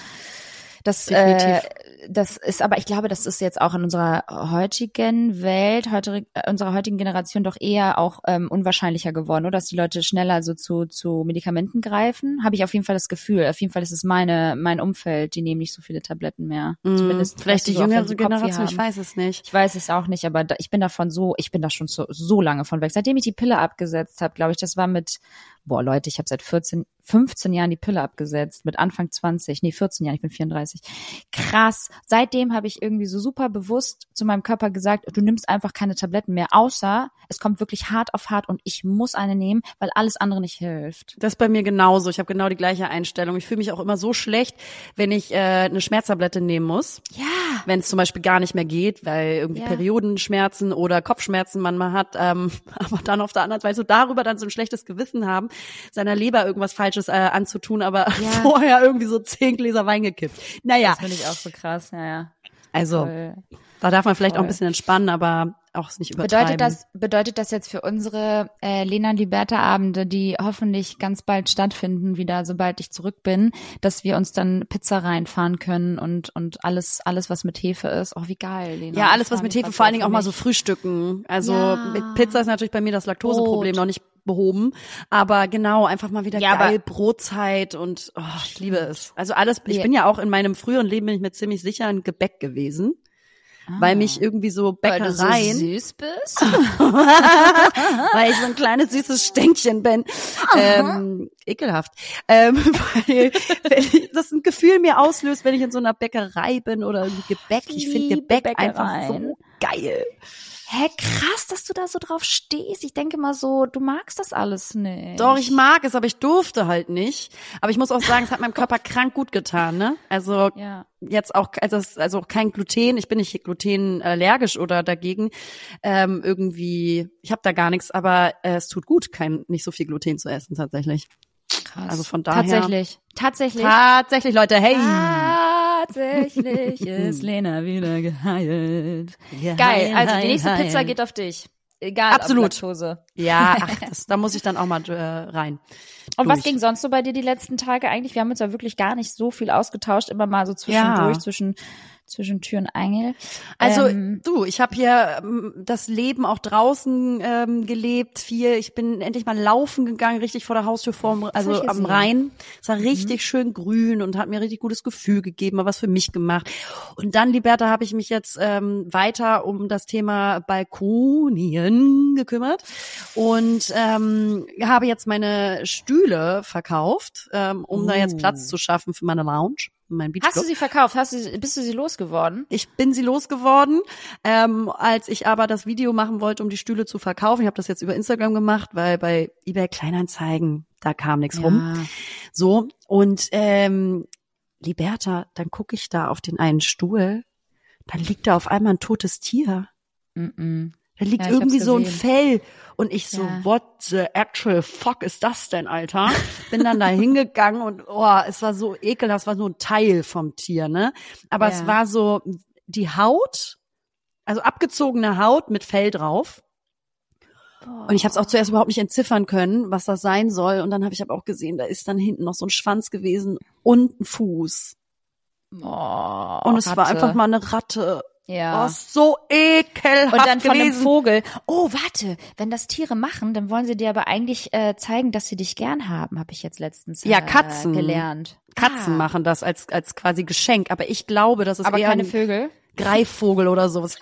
Das, äh, das ist, aber ich glaube, das ist jetzt auch in unserer heutigen Welt, heute, äh, unserer heutigen Generation doch eher auch ähm, unwahrscheinlicher geworden, oder? Dass die Leute schneller so zu zu Medikamenten greifen. Habe ich auf jeden Fall das Gefühl. Auf jeden Fall ist es meine mein Umfeld, die nehmen nicht so viele Tabletten mehr.
Mm,
Zumindest
vielleicht die jüngere Generation, ich weiß es nicht.
Ich weiß es auch nicht, aber da, ich bin davon so, ich bin da schon so, so lange von weg. Seitdem ich die Pille abgesetzt habe, glaube ich, das war mit Boah, Leute, ich habe seit vierzehn, fünfzehn Jahren die Pille abgesetzt, mit Anfang zwanzig, nee, vierzehn Jahren, ich bin vierunddreißig. Krass. Seitdem habe ich irgendwie so super bewusst zu meinem Körper gesagt, du nimmst einfach keine Tabletten mehr, außer es kommt wirklich hart auf hart und ich muss eine nehmen, weil alles andere nicht hilft.
Das ist bei mir genauso. Ich habe genau die gleiche Einstellung. Ich fühle mich auch immer so schlecht, wenn ich äh, eine Schmerztablette nehmen muss.
Ja.
wenn es zum Beispiel gar nicht mehr geht, weil irgendwie ja. Periodenschmerzen oder Kopfschmerzen man mal hat, ähm, aber dann auf der anderen Seite so darüber dann so ein schlechtes Gewissen haben, seiner Leber irgendwas Falsches äh, anzutun, aber ja. vorher irgendwie so zehn Gläser Wein gekippt. Naja.
Das finde ich auch so krass, ja, ja.
Also, Voll. da darf man vielleicht Voll. auch ein bisschen entspannen, aber auch nicht übertreiben.
Bedeutet das, bedeutet das jetzt für unsere äh, Lena und Liberta-Abende, die hoffentlich ganz bald stattfinden, wieder, sobald ich zurück bin, dass wir uns dann Pizza reinfahren können und und alles, alles was mit Hefe ist. Oh, wie geil, Lena.
Ja, alles was mit Hefe, vor allen Dingen auch mal so frühstücken. Also ja. mit Pizza ist natürlich bei mir das Laktoseproblem noch nicht behoben, aber genau, einfach mal wieder ja, geil, Brotzeit und oh, ich liebe es. Also alles, ich ja. bin ja auch in meinem früheren Leben, bin ich mir ziemlich sicher ein Gebäck gewesen. Ah. Weil mich irgendwie so Bäckereien...
Weil du so süß bist?
Weil ich so ein kleines, süßes Stänkchen bin. Ähm, ekelhaft. Ähm, weil, weil das ein Gefühl mir auslöst, wenn ich in so einer Bäckerei bin oder irgendwie Gebäck. Ich finde Gebäck Bäckereien. einfach so geil.
Hä, krass, dass du da so drauf stehst. Ich denke mal so, du magst das alles nicht.
Doch, ich mag es, aber ich durfte halt nicht. Aber ich muss auch sagen, es hat meinem Körper krank gut getan, ne? Also ja. jetzt auch, also, also auch kein Gluten. Ich bin nicht glutenallergisch oder dagegen. Ähm, irgendwie, ich habe da gar nichts, aber äh, es tut gut, kein nicht so viel Gluten zu essen tatsächlich.
Krass.
Also von daher.
Tatsächlich, tatsächlich.
Tatsächlich, Leute, hey.
Tatsächlich ist Lena wieder geheilt. Ja, geil, also die nächste heil. Pizza geht auf dich. Egal,
absolut.
Ob Laktose.
Ja, ach, das, da muss ich dann auch mal äh, rein.
Und durch. Was ging sonst so bei dir die letzten Tage eigentlich? Wir haben uns ja wirklich gar nicht so viel ausgetauscht, immer mal so zwischendurch, ja. zwischen zwischen Tür und Angel.
Also
ähm,
du, ich habe hier ähm, das Leben auch draußen ähm, gelebt, viel. Ich bin endlich mal laufen gegangen, richtig vor der Haustür, vorm, also am Rhein. Es war richtig mhm. schön grün und hat mir richtig gutes Gefühl gegeben, mal was für mich gemacht. Und dann, Liberta, habe ich mich jetzt ähm, weiter um das Thema Balkonien gekümmert und ähm, habe jetzt meine Stühle verkauft, ähm, um uh. da jetzt Platz zu schaffen für meine Lounge. Mein
Hast du sie verkauft? Hast du, bist du sie losgeworden?
Ich bin sie losgeworden, ähm, als ich aber das Video machen wollte, um die Stühle zu verkaufen. Ich habe das jetzt über Instagram gemacht, weil bei eBay Kleinanzeigen, da kam nichts ja. rum. So, und ähm, Liberta, dann gucke ich da auf den einen Stuhl, dann liegt da auf einmal ein totes Tier.
Mm-mm.
Da liegt ja, irgendwie so ein Fell. Und ich so, ja. what the actual fuck ist das denn, Alter? Bin dann da hingegangen und oh, es war so ekelhaft, es war nur ein Teil vom Tier, ne? Aber ja. es war so die Haut, also abgezogene Haut mit Fell drauf. Boah. Und ich habe es auch zuerst überhaupt nicht entziffern können, was das sein soll. Und dann habe ich aber auch gesehen, da ist dann hinten noch so ein Schwanz gewesen und ein Fuß.
Oh,
und es
Ratte.
war einfach mal eine Ratte.
Ja.
Oh, so ekelhaft
Und dann von
gewesen.
einem Vogel. Oh, warte, wenn das Tiere machen, dann wollen sie dir aber eigentlich äh, zeigen, dass sie dich gern haben, habe ich jetzt letztens äh,
ja, Katzen.
gelernt.
Katzen ah. machen das als als quasi Geschenk, aber ich glaube, das ist
aber
eher
keine
ein
Vögel?
Greifvogel oder sowas.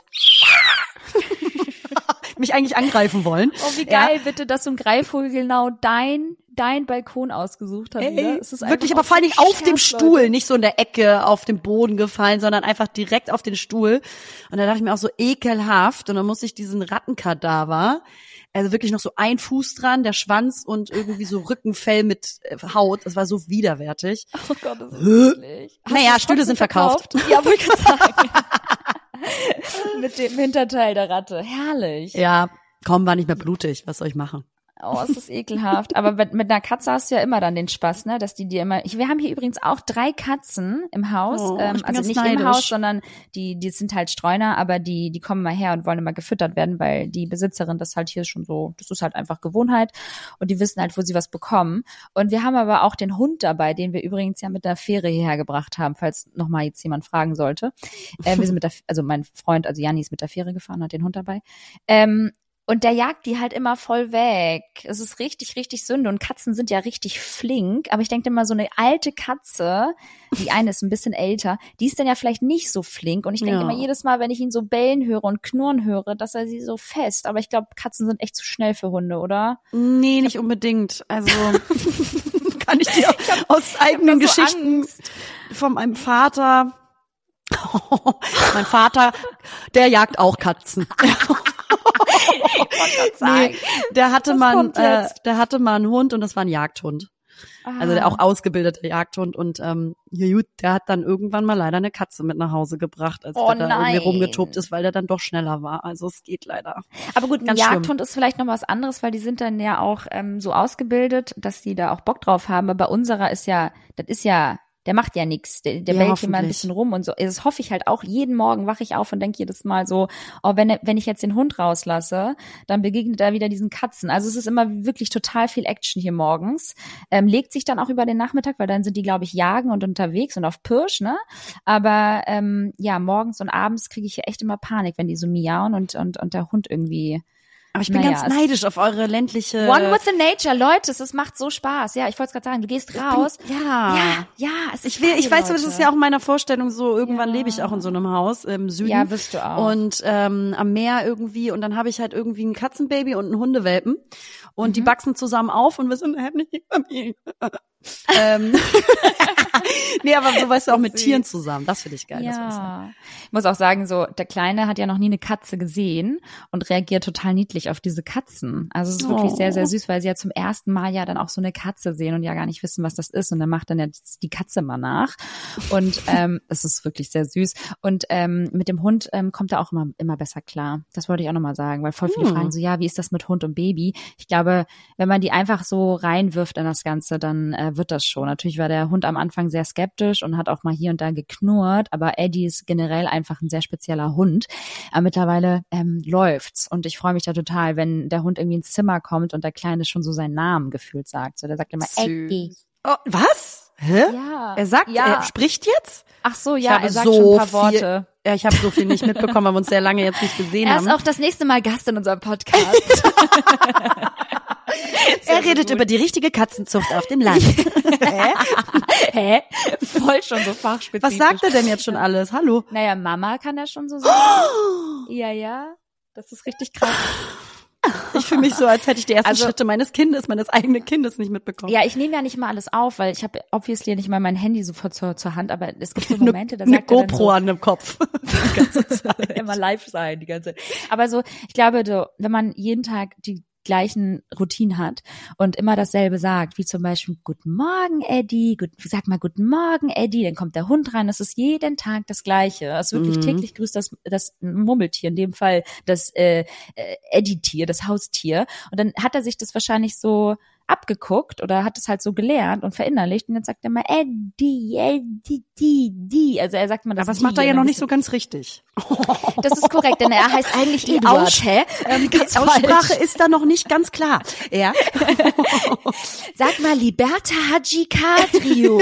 Mich eigentlich angreifen wollen.
Oh, wie geil, ja. bitte, dass so ein Greifvogel genau dein dein Balkon ausgesucht hat.
Ey, es ist wirklich, aber vor allen Dingen auf dem Stuhl, Leute. Nicht so in der Ecke auf dem Boden gefallen, sondern einfach direkt auf den Stuhl. Und da dachte ich mir auch so ekelhaft. Und dann musste ich diesen Rattenkadaver, also wirklich noch so ein Fuß dran, der Schwanz und irgendwie so Rückenfell mit Haut. Das war so widerwärtig.
Oh Gott, das ist eklig.
Naja, Stühle sind verkauft.
verkauft. Ja, wollte ich sagen. Mit dem Hinterteil der Ratte. Herrlich.
Ja, komm, war nicht mehr blutig. Was soll ich machen?
Oh, es ist ekelhaft. Aber mit, mit einer Katze hast du ja immer dann den Spaß, ne, dass die dir immer. Ich, wir haben hier übrigens auch drei Katzen im Haus,
oh,
ähm, also nicht neidisch. Im Haus, sondern die, die sind halt Streuner, aber die, die kommen mal her und wollen immer gefüttert werden, weil die Besitzerin das halt hier schon so, das ist halt einfach Gewohnheit und die wissen halt, wo sie was bekommen. Und wir haben aber auch den Hund dabei, den wir übrigens ja mit der Fähre hierher gebracht haben, falls noch mal jetzt jemand fragen sollte. Äh, wir sind mit der, also mein Freund, also Janni ist mit der Fähre gefahren, hat den Hund dabei. Ähm, Und der jagt die halt immer voll weg. Es ist richtig, richtig Sünde. Und Katzen sind ja richtig flink. Aber ich denke immer, so eine alte Katze, die eine ist ein bisschen älter, die ist dann ja vielleicht nicht so flink. Und ich denke ja. immer jedes Mal, wenn ich ihn so bellen höre und knurren höre, dass er sie so fest. Aber ich glaube, Katzen sind echt zu schnell für Hunde, oder?
Nee, nicht unbedingt. Also kann ich dir ich hab, aus eigenen ich hab Geschichten so von meinem Vater. Mein Vater, der jagt auch Katzen. Nee, der hatte mal, äh, der hatte mal einen Hund und das war ein Jagdhund. Aha. Also der auch ausgebildeter Jagdhund und ähm, ja gut, der hat dann irgendwann mal leider eine Katze mit nach Hause gebracht, als
oh,
der da irgendwie rumgetobt ist, weil der dann doch schneller war. Also es geht leider.
Aber gut, ein
Ganz
Jagdhund
schlimm.
ist vielleicht noch was anderes, weil die sind dann ja auch ähm, so ausgebildet, dass die da auch Bock drauf haben. Aber bei unserer ist ja, das ist ja, der macht ja nichts, der, der
Ja,
bellt hier mal ein
hoffentlich.
bisschen rum und so. Das hoffe ich halt auch. Jeden Morgen wache ich auf und denke jedes Mal so, oh, wenn wenn ich jetzt den Hund rauslasse, dann begegnet er wieder diesen Katzen. Also es ist immer wirklich total viel Action hier morgens. Ähm, legt sich dann auch über den Nachmittag, weil dann sind die, glaube ich, jagen und unterwegs und auf Pirsch, ne? Aber ähm, ja, morgens und abends kriege ich hier echt immer Panik, wenn die so miauen und und und der Hund irgendwie.
Aber ich bin
Naja,
ganz neidisch auf eure ländliche...
One with the nature, Leute, es macht so Spaß. Ja, ich wollte es gerade sagen, du gehst raus.
Ich bin, ja.
ja, ja, es
Ich
ist
will,
geil,
ich weiß,
Leute.
das ist ja auch in meiner Vorstellung so, irgendwann
Ja.
lebe ich auch in so einem Haus im Süden.
Ja, wirst du auch.
Und ähm, am Meer irgendwie und dann habe ich halt irgendwie ein Katzenbaby und einen Hundewelpen und
Mhm.
die wachsen zusammen auf und wir sind eine heimliche Familie. ähm. Nee, aber so weißt du auch mit
Süß.
Tieren zusammen. Das finde ich geil. Das will ich sagen.
Ja, ich muss auch sagen, so der Kleine hat ja noch nie eine Katze gesehen und reagiert total niedlich auf diese Katzen. Also es ist wirklich
Oh.
sehr, sehr süß, weil sie ja zum ersten Mal ja dann auch so eine Katze sehen und ja gar nicht wissen, was das ist. Und dann macht dann ja die Katze mal nach. Und ähm, es ist wirklich sehr süß. Und ähm, mit dem Hund ähm, kommt er auch immer immer besser klar. Das wollte ich auch nochmal sagen, weil voll viele
Hm.
fragen so, ja, wie ist das mit Hund und Baby? Ich glaube, wenn man die einfach so reinwirft in das Ganze, dann äh, wird das schon. Natürlich war der Hund am Anfang sehr skeptisch und hat auch mal hier und da geknurrt, aber Eddie ist generell einfach ein sehr spezieller Hund. Aber mittlerweile ähm, läuft's und ich freue mich da total, wenn der Hund irgendwie ins Zimmer kommt und der Kleine schon so seinen Namen gefühlt sagt. So, der sagt immer
Süß.
Eddie.
Oh, was? Hä?
Ja.
Er sagt,
ja.
er spricht jetzt?
Ach so,
Ich
ja,
habe
er sagt
so
schon ein paar
viel-
Worte.
Ja, ich habe so viel nicht mitbekommen, weil wir uns sehr lange jetzt nicht gesehen
Er
haben.
ist auch das nächste Mal Gast in unserem Podcast.
Er redet über die richtige Katzenzucht auf dem Land. Hä?
Hä? Voll schon so fachspezifisch.
Was sagt er denn jetzt schon alles? Hallo?
Naja, Mama kann er schon so sagen. Ja, ja. Das ist richtig krass.
Ich fühle mich so, als hätte ich die ersten
Also-
Schritte meines Kindes, meines eigenen Kindes nicht mitbekommen.
Ja, ich nehme ja nicht mal alles auf, weil ich habe obviously nicht mal mein Handy sofort zur, zur Hand, aber es gibt so
Eine,
Momente, da
eine
sagt er dann
GoPro
so,
an dem Kopf. Die ganze Zeit.
immer live sein die ganze Zeit. Aber so, ich glaube, du, wenn man jeden Tag die gleichen Routinen hat und immer dasselbe sagt, wie zum Beispiel Guten Morgen, Eddie, gut, sag mal Guten Morgen, Eddie, dann kommt der Hund rein, das ist jeden Tag das Gleiche. Es ist wirklich
Mhm.
täglich grüßt das, das Murmeltier, in dem Fall das äh, äh, Eddie-Tier, das Haustier. Und dann hat er sich das wahrscheinlich so abgeguckt oder hat es halt so gelernt und verinnerlicht und dann sagt er mal Eddie, Eddie, die, die. Also er sagt mal das.
Aber das
die,
macht er ja
und
noch
dann
nicht so ganz richtig.
das ist korrekt, denn er heißt eigentlich
Die
Eduard.
Aus-
Hä? Ähm,
Die Aussprache ist da noch nicht ganz klar. Ja.
Sag mal, Liberta Haji Kadrio.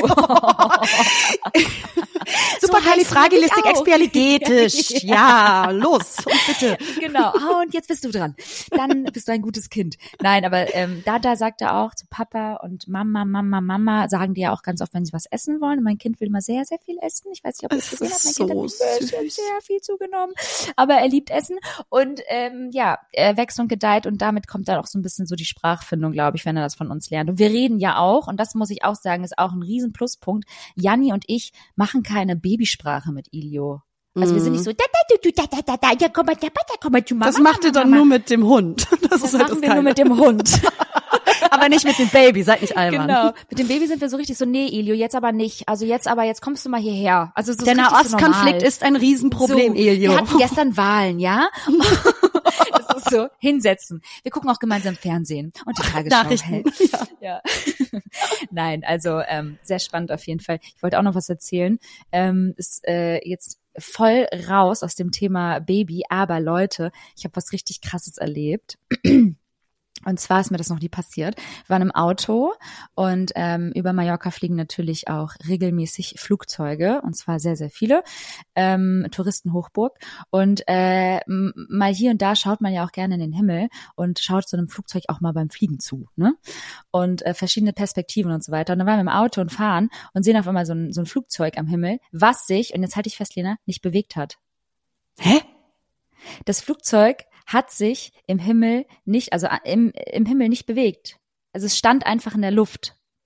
Supercalifragilistikexpialigetisch. Ja, los. Und bitte.
Genau. Oh, und jetzt bist du dran. Dann bist du ein gutes Kind. Nein, aber ähm, Dada sagt er auch zu Papa und Mama, Mama, Mama, sagen die ja auch ganz oft, wenn sie was essen wollen. Und mein Kind will immer sehr, sehr viel essen. Ich weiß nicht, ob ihr es
Das
gesehen habt. Mein
ist
Kind hat
so
mich sehr, sehr,
süß.
sehr viel zugenommen. Aber er liebt Essen. Und ähm, ja, er wächst und gedeiht und damit kommt dann auch so ein bisschen so die Sprachfindung, glaube ich, wenn er das von uns lernt. Und wir reden ja auch, und das muss ich auch sagen, ist auch ein riesen Pluspunkt. Janni und ich machen keine Babysprache mit Ilio. Also wir sind nicht so, da, da, du, du, da, da, da, da, ja, komm mal, da, da, komm mal, du Mama.
Das macht ihr dann
Mama.
nur mit dem Hund. Das,
Das
ist halt
machen
das
wir nur
Geile.
mit dem Hund.
Aber nicht mit dem Baby, seid nicht albern.
Genau. Mit dem Baby sind wir so richtig so, nee, Ilio, jetzt aber nicht. Also jetzt aber, jetzt kommst du mal hierher. Also so
Der
ist richtig so
Nahostkonflikt
normal.
ist ein Riesenproblem,
so,
Elio.
Wir hatten gestern Wahlen, ja? Das ist so, hinsetzen. Wir gucken auch gemeinsam Fernsehen und die Tagesschau.
Nachrichten.
Hey.
Ja.
Ja. Nein, also ähm, sehr spannend auf jeden Fall. Ich wollte auch noch was erzählen. Ähm, ist äh, jetzt voll raus aus dem Thema Baby, aber Leute, ich habe was richtig Krasses erlebt. Und zwar ist mir das noch nie passiert. Wir waren im Auto und ähm, über Mallorca fliegen natürlich auch regelmäßig Flugzeuge, und zwar sehr, sehr viele, ähm, Touristenhochburg. Und äh, m- mal hier und da schaut man ja auch gerne in den Himmel und schaut so einem Flugzeug auch mal beim Fliegen zu, ne? Und äh, verschiedene Perspektiven und so weiter. Und dann waren wir im Auto und fahren und sehen auf einmal so ein, so ein Flugzeug am Himmel, was sich, und jetzt halte ich fest, Lena, nicht bewegt hat.
Hä?
Das Flugzeug hat sich im Himmel nicht, also im, im Himmel nicht bewegt. Also es stand einfach in der Luft.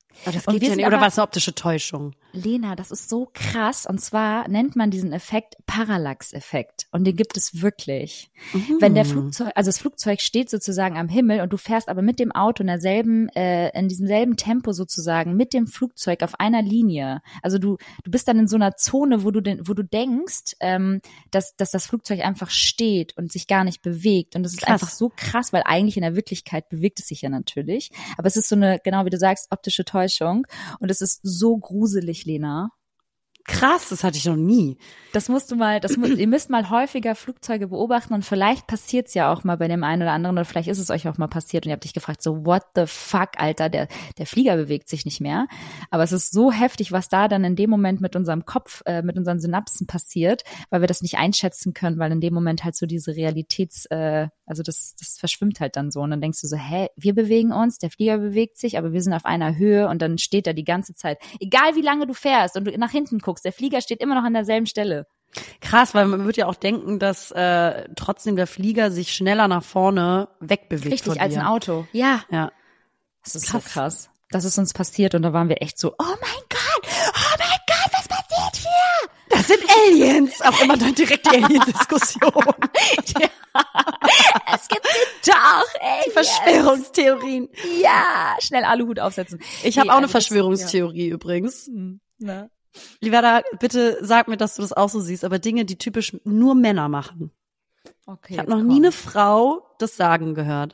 Aber das geht ja nicht. Oder war es eine optische Täuschung?
Lena, das ist so krass. Und zwar nennt man diesen Effekt Parallax-Effekt. Und den gibt es wirklich. Mhm. Wenn der Flugzeug, also das Flugzeug steht sozusagen am Himmel und du fährst aber mit dem Auto in derselben, äh, in diesem selben Tempo sozusagen mit dem Flugzeug auf einer Linie. Also du, du bist dann in so einer Zone, wo du den, wo du denkst, ähm, dass, dass das Flugzeug einfach steht und sich gar nicht bewegt. Und das ist krass. Einfach so krass, weil eigentlich in der Wirklichkeit bewegt es sich ja natürlich. Aber es ist so eine, genau wie du sagst, optische Täuschung. Und es ist so gruselig, Lena.
Krass, das hatte ich noch nie.
Das musst du mal, das ihr müsst mal häufiger Flugzeuge beobachten und vielleicht passiert's ja auch mal bei dem einen oder anderen oder vielleicht ist es euch auch mal passiert und ihr habt dich gefragt, so what the fuck, Alter, der der Flieger bewegt sich nicht mehr. Aber es ist so heftig, was da dann in dem Moment mit unserem Kopf, äh, mit unseren Synapsen passiert, weil wir das nicht einschätzen können, weil in dem Moment halt so diese Realitäts, äh, also das das verschwimmt halt dann so und dann denkst du so, hä, wir bewegen uns, der Flieger bewegt sich, aber wir sind auf einer Höhe und dann steht er die ganze Zeit, egal wie lange du fährst und du nach hinten guckst, der Flieger steht immer noch an derselben Stelle.
Krass, weil man würde ja auch denken, dass äh, trotzdem der Flieger sich schneller nach vorne wegbewegt.
Richtig,
von dir.
Als ein Auto. Ja.
Ja.
Das ist krass. So krass. Das ist uns passiert und da waren wir echt so, oh mein Gott, oh mein Gott, was passiert hier?
Das sind Aliens. Auch immer dann direkt die Alien-Diskussion.
Ja. Es gibt sie doch, Aliens.
Die Verschwörungstheorien.
Ja, schnell Aluhut aufsetzen.
Ich habe auch eine Verschwörungstheorie ja. übrigens.
Na.
Livera, bitte sag mir, dass du das auch so siehst, aber Dinge, die typisch nur Männer machen.
Okay,
ich habe noch komm. nie eine Frau das sagen gehört.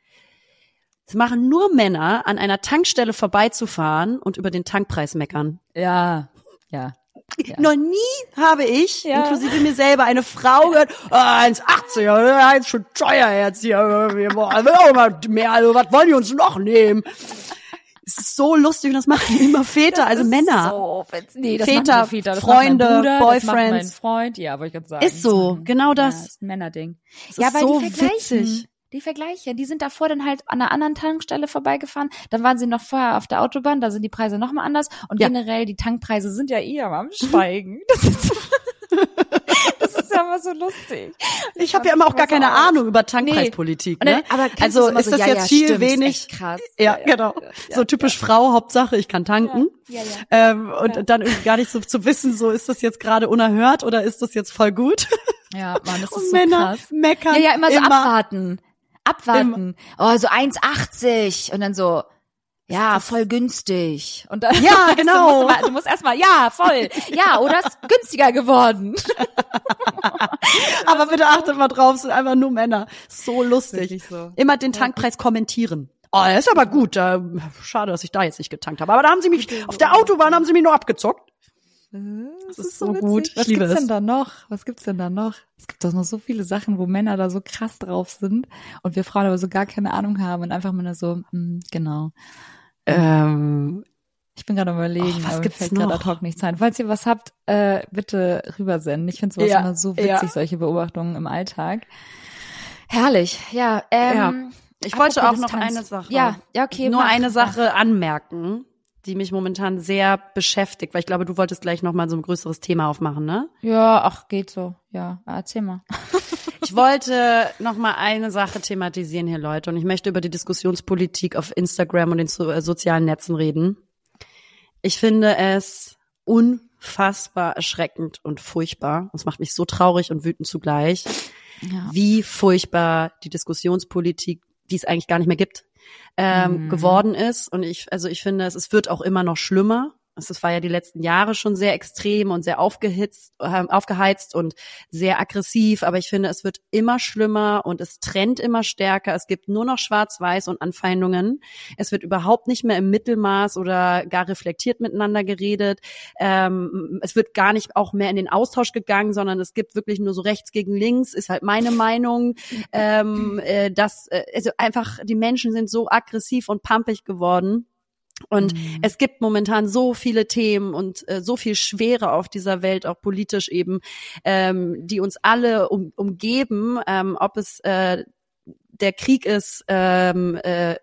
Es machen nur Männer, an einer Tankstelle vorbeizufahren und über den Tankpreis meckern.
Ja, ja. Ja.
Noch nie habe ich,
ja.
inklusive mir selber, eine Frau gehört, oh, eins achtzig, das ist schon teuer jetzt hier. Mehr, also, was wollen die uns noch nehmen? Es ist so lustig und das machen immer Väter,
das
also
ist
Männer.
So, nee, das
Väter,
so Väter. Das
Freunde,
Bruder,
Boyfriends.
Das macht mein Freund, ja, wollte ich gerade sagen.
Ist so, genau das.
Ja, das ist ein Männerding.
Das
ja,
ist
weil
so
die vergleichen.
witzig.
Die Vergleiche, die sind davor dann halt an einer anderen Tankstelle vorbeigefahren, dann waren sie noch vorher auf der Autobahn, da sind die Preise nochmal anders und ja. generell die Tankpreise sind ja eher am Steigen. Das ist, das ist ja immer so lustig.
Ich, ich habe ja immer auch gar keine auf. Ahnung über Tankpreispolitik. Nee.
Ne?
Dann,
aber
also ist
so,
das
ja,
jetzt
ja,
viel,
stimmt,
wenig?
Krass.
Ja, ja, genau. Ja, so typisch ja. Frau, Hauptsache ich kann tanken.
Ja, ja, ja.
Ähm, und ja. dann irgendwie gar nicht so zu wissen, so ist das jetzt gerade unerhört oder ist das jetzt voll gut?
Ja, Mann, das ist
und
so
Männer
krass.
meckern.
Ja, ja, immer so
immer.
abwarten. Abwarten. Immer. Oh, so eins achtzig und dann so, ja, voll günstig. Und dann,
ja, genau.
Du musst, du musst erstmal, ja, voll. Ja, oder ist günstiger geworden.
Aber bitte achtet mal drauf, es sind einfach nur Männer. So lustig. So. Immer den Tankpreis kommentieren. Oh, das ist aber gut. Äh, schade, dass ich da jetzt nicht getankt habe. Aber da haben sie mich, auf der Autobahn haben sie mich nur abgezockt.
Das, das ist so gut. Was gibt's denn da noch? Was gibt's denn da noch? Es gibt doch noch so viele Sachen, wo Männer da so krass drauf sind und wir Frauen aber so gar keine Ahnung haben und einfach mal so, hm, genau. Ähm, ich bin gerade am überlegen,
oh, was
aber
gibt's
mir fällt
noch?
gerade ad hoc nichts ein. Falls ihr was habt, äh, bitte rübersenden. Ich finde sowas
ja,
immer so witzig,
ja.
solche Beobachtungen im Alltag. Herrlich, ja. Ähm,
ja. Ich wollte auch noch eine Sache.
Ja, ja, okay.
Nur
mach,
eine Sache
mach.
anmerken, die mich momentan sehr beschäftigt, weil ich glaube, du wolltest gleich noch mal so ein größeres Thema aufmachen, ne?
Ja, ach, geht so. Ja, erzähl mal.
Ich wollte noch mal eine Sache thematisieren hier, Leute, und ich möchte über die Diskussionspolitik auf Instagram und den so, äh, sozialen Netzen reden. Ich finde es unfassbar erschreckend und furchtbar. Es macht mich so traurig und wütend zugleich, ja. wie furchtbar die Diskussionspolitik, die es eigentlich gar nicht mehr gibt, ähm, mhm. geworden ist. Und ich, also ich finde, es, es wird auch immer noch schlimmer. Es war ja die letzten Jahre schon sehr extrem und sehr aufgehitzt, äh, aufgeheizt und sehr aggressiv. Aber ich finde, es wird immer schlimmer und es trennt immer stärker. Es gibt nur noch Schwarz-Weiß und Anfeindungen. Es wird überhaupt nicht mehr im Mittelmaß oder gar reflektiert miteinander geredet. Ähm, es wird gar nicht auch mehr in den Austausch gegangen, sondern es gibt wirklich nur so rechts gegen links, ist halt meine Meinung. Ähm, äh, dass, äh, also einfach, die Menschen sind so aggressiv und pampig geworden. Und mhm. es gibt momentan so viele Themen und äh, so viel Schwere auf dieser Welt, auch politisch eben, ähm, die uns alle um, umgeben, ähm, ob es äh, der Krieg ist, ähm, äh,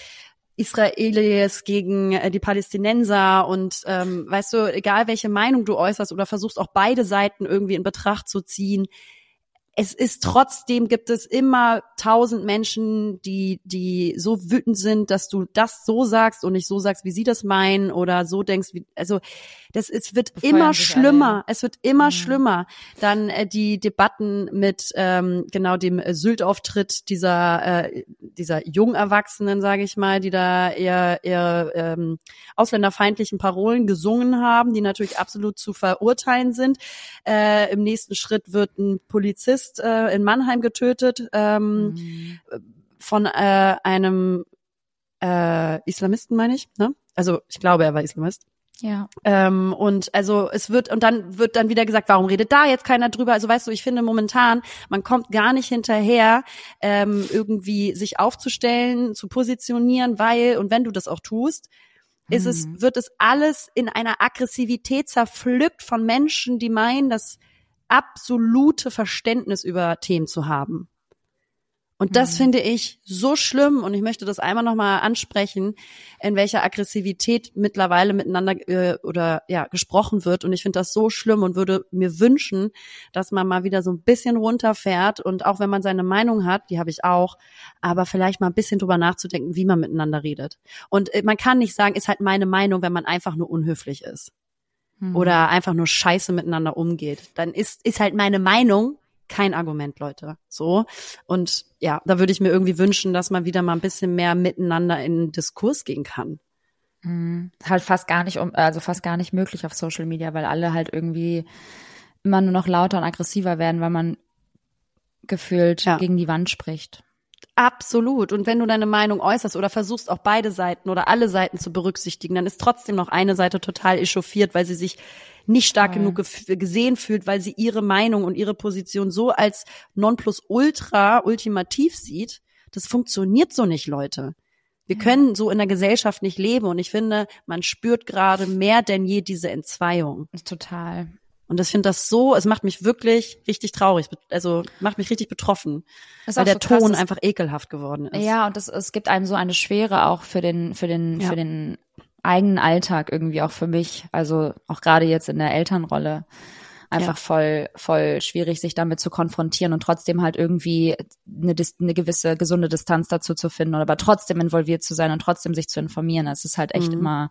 Israelis gegen äh, die Palästinenser und ähm, weißt du, egal welche Meinung du äußerst oder versuchst auch beide Seiten irgendwie in Betracht zu ziehen, es ist trotzdem, gibt es immer tausend Menschen, die die so wütend sind, dass du das so sagst und nicht so sagst, wie sie das meinen oder so denkst, wie, also das ist, wird
Befeuern
immer
sich
schlimmer.
alle, ja.
Es wird immer
Mhm.
schlimmer. Dann äh, die Debatten mit ähm, genau dem äh, Sylt-Auftritt dieser äh, dieser Jungerwachsenen, sage ich mal, die da eher eher ähm, ausländerfeindlichen Parolen gesungen haben, die natürlich absolut zu verurteilen sind. Äh, im nächsten Schritt wird ein Polizist äh, in Mannheim getötet ähm,
Mhm.
von äh, einem äh, Islamisten, meine ich. Ne? Also ich glaube, er war Islamist.
Ja.
Ähm, und also es wird, und dann wird dann wieder gesagt, warum redet da jetzt keiner drüber? Also weißt du, ich finde momentan, man kommt gar nicht hinterher, ähm, irgendwie sich aufzustellen, zu positionieren, weil, und wenn du das auch tust, ist es,
Mhm.
wird es alles in einer Aggressivität zerpflückt von Menschen, die meinen, das absolute Verständnis über Themen zu haben. Und das
Mhm.
finde ich so schlimm, und ich möchte das einmal nochmal ansprechen, in welcher Aggressivität mittlerweile miteinander äh, oder ja gesprochen wird. Und ich finde das so schlimm und würde mir wünschen, dass man mal wieder so ein bisschen runterfährt, und auch wenn man seine Meinung hat, die habe ich auch, aber vielleicht mal ein bisschen drüber nachzudenken, wie man miteinander redet. Und äh, man kann nicht sagen, ist halt meine Meinung, wenn man einfach nur unhöflich ist
Mhm.
oder einfach nur scheiße miteinander umgeht. Dann ist ist halt meine Meinung kein Argument, Leute. So. Und ja, da würde ich mir irgendwie wünschen, dass man wieder mal ein bisschen mehr miteinander in den Diskurs gehen kann.
Mhm. Halt fast gar nicht, um, also fast gar nicht möglich auf Social Media, weil alle halt irgendwie immer nur noch lauter und aggressiver werden, weil man gefühlt
Ja.
gegen die Wand spricht.
Absolut. Und wenn du deine Meinung äußerst oder versuchst, auch beide Seiten oder alle Seiten zu berücksichtigen, dann ist trotzdem noch eine Seite total echauffiert, weil sie sich nicht stark
Voll.
genug gef- gesehen fühlt, weil sie ihre Meinung und ihre Position so als Nonplusultra ultimativ sieht. Das funktioniert so nicht, Leute. Wir
Ja.
können so in der Gesellschaft nicht leben, und ich finde, man spürt gerade mehr denn je diese Entzweiung.
Total.
Und ich finde das so, es macht mich wirklich richtig traurig, also macht mich richtig betroffen,
Ist
weil
auch
der
so krass,
Ton
dass-
einfach ekelhaft geworden ist.
Ja, und das, es gibt einem so eine Schwere auch für den, für den,
Ja.
für den eigenen Alltag irgendwie auch für mich. Also auch gerade jetzt in der Elternrolle. Einfach
Ja.
voll, voll schwierig, sich damit zu konfrontieren und trotzdem halt irgendwie eine, Dis- eine gewisse gesunde Distanz dazu zu finden, oder aber trotzdem involviert zu sein und trotzdem sich zu informieren. Es ist halt echt
Mhm.
immer,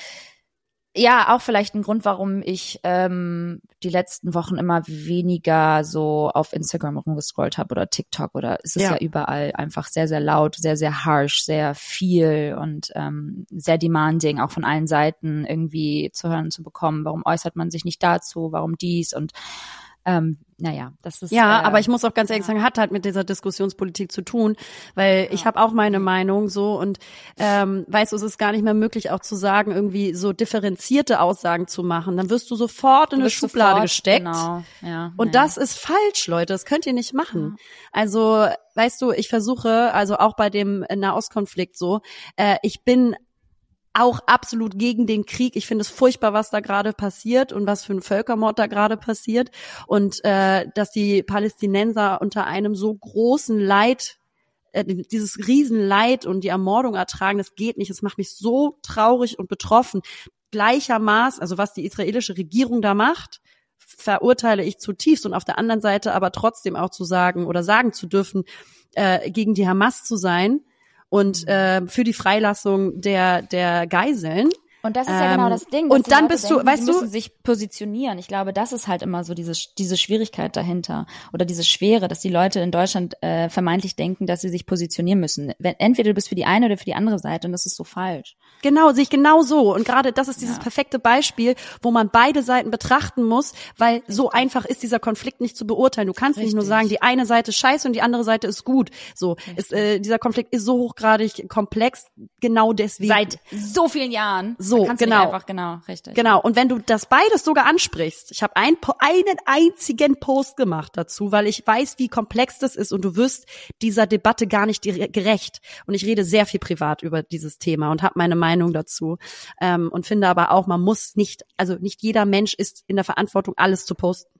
ja, auch vielleicht ein Grund, warum ich ähm, die letzten Wochen immer weniger so auf Instagram rumgescrollt habe oder TikTok, oder es ist ja.
Ja.
ja überall einfach sehr, sehr laut, sehr, sehr harsh, sehr viel und ähm, sehr demanding, auch von allen Seiten irgendwie zu hören zu bekommen. Warum äußert man sich nicht dazu? Warum dies? Und ähm, naja, das ist
Ja,
äh,
aber ich muss auch ganz ehrlich
ja.
sagen, hat halt mit dieser Diskussionspolitik zu tun, weil ich habe auch meine Meinung so, und ähm, weißt du, es ist gar nicht mehr möglich, auch zu sagen, irgendwie so differenzierte Aussagen zu machen. Dann wirst du sofort in
Du
eine
bist
Schublade
sofort,
gesteckt.
Genau, ja.
Und
nee.
das ist falsch, Leute. Das könnt ihr nicht machen. Also, weißt du, ich versuche, also auch bei dem Nahostkonflikt so, äh, ich bin auch absolut gegen den Krieg. Ich finde es furchtbar, was da gerade passiert und was für ein Völkermord da gerade passiert. Und äh, dass die Palästinenser unter einem so großen Leid, äh, dieses Riesenleid und die Ermordung ertragen, das geht nicht. Das macht mich so traurig und betroffen. Gleichermaßen, also was die israelische Regierung da macht, verurteile ich zutiefst. Und auf der anderen Seite aber trotzdem auch zu sagen oder sagen zu dürfen, äh, gegen die Hamas zu sein und äh, für die Freilassung der der Geiseln.
Und das ist ja genau
Ähm,
das Ding. dass
und
die
dann
Leute
bist
denken,
du, weißt
sie
du,
müssen sich positionieren. Ich glaube, das ist halt immer so diese diese Schwierigkeit dahinter oder diese Schwere, dass die Leute in Deutschland äh, vermeintlich denken, dass sie sich positionieren müssen. Wenn, entweder du bist für die eine oder für die andere Seite, und das ist so falsch.
genau, sehe ich genau so. Und gerade das ist dieses
Ja.
perfekte Beispiel, wo man beide Seiten betrachten muss, weil so einfach ist dieser Konflikt nicht zu beurteilen. Du kannst nicht nur
Richtig.
sagen, die eine Seite ist scheiße und die andere Seite ist gut. So, ist, äh, dieser Konflikt ist so hochgradig komplex, genau deswegen.
Seit so vielen Jahren.
So,
Da kannst du
genau.
nicht einfach, genau, richtig.
Genau, und wenn du das beides sogar ansprichst, ich habe ein, einen einzigen Post gemacht dazu, weil ich weiß, wie komplex das ist, und du wirst dieser Debatte gar nicht dire- gerecht. Und ich rede sehr viel privat über dieses Thema und habe meine Meinung dazu, ähm, und finde aber auch, man muss nicht, also nicht jeder Mensch ist in der Verantwortung, alles zu posten.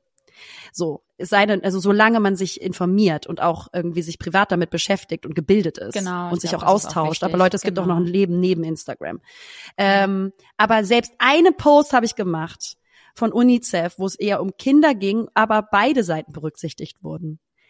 So, es sei denn, also solange man sich informiert und auch irgendwie sich privat damit beschäftigt und gebildet ist
Genau,
und
ich
sich
glaub,
auch
das ist auch
austauscht.
wichtig.
Aber Leute, es gibt auch
Genau.
noch ein Leben neben Instagram. Ähm, aber selbst eine Post habe ich gemacht von UNICEF, wo es eher um Kinder ging, aber beide Seiten berücksichtigt wurden.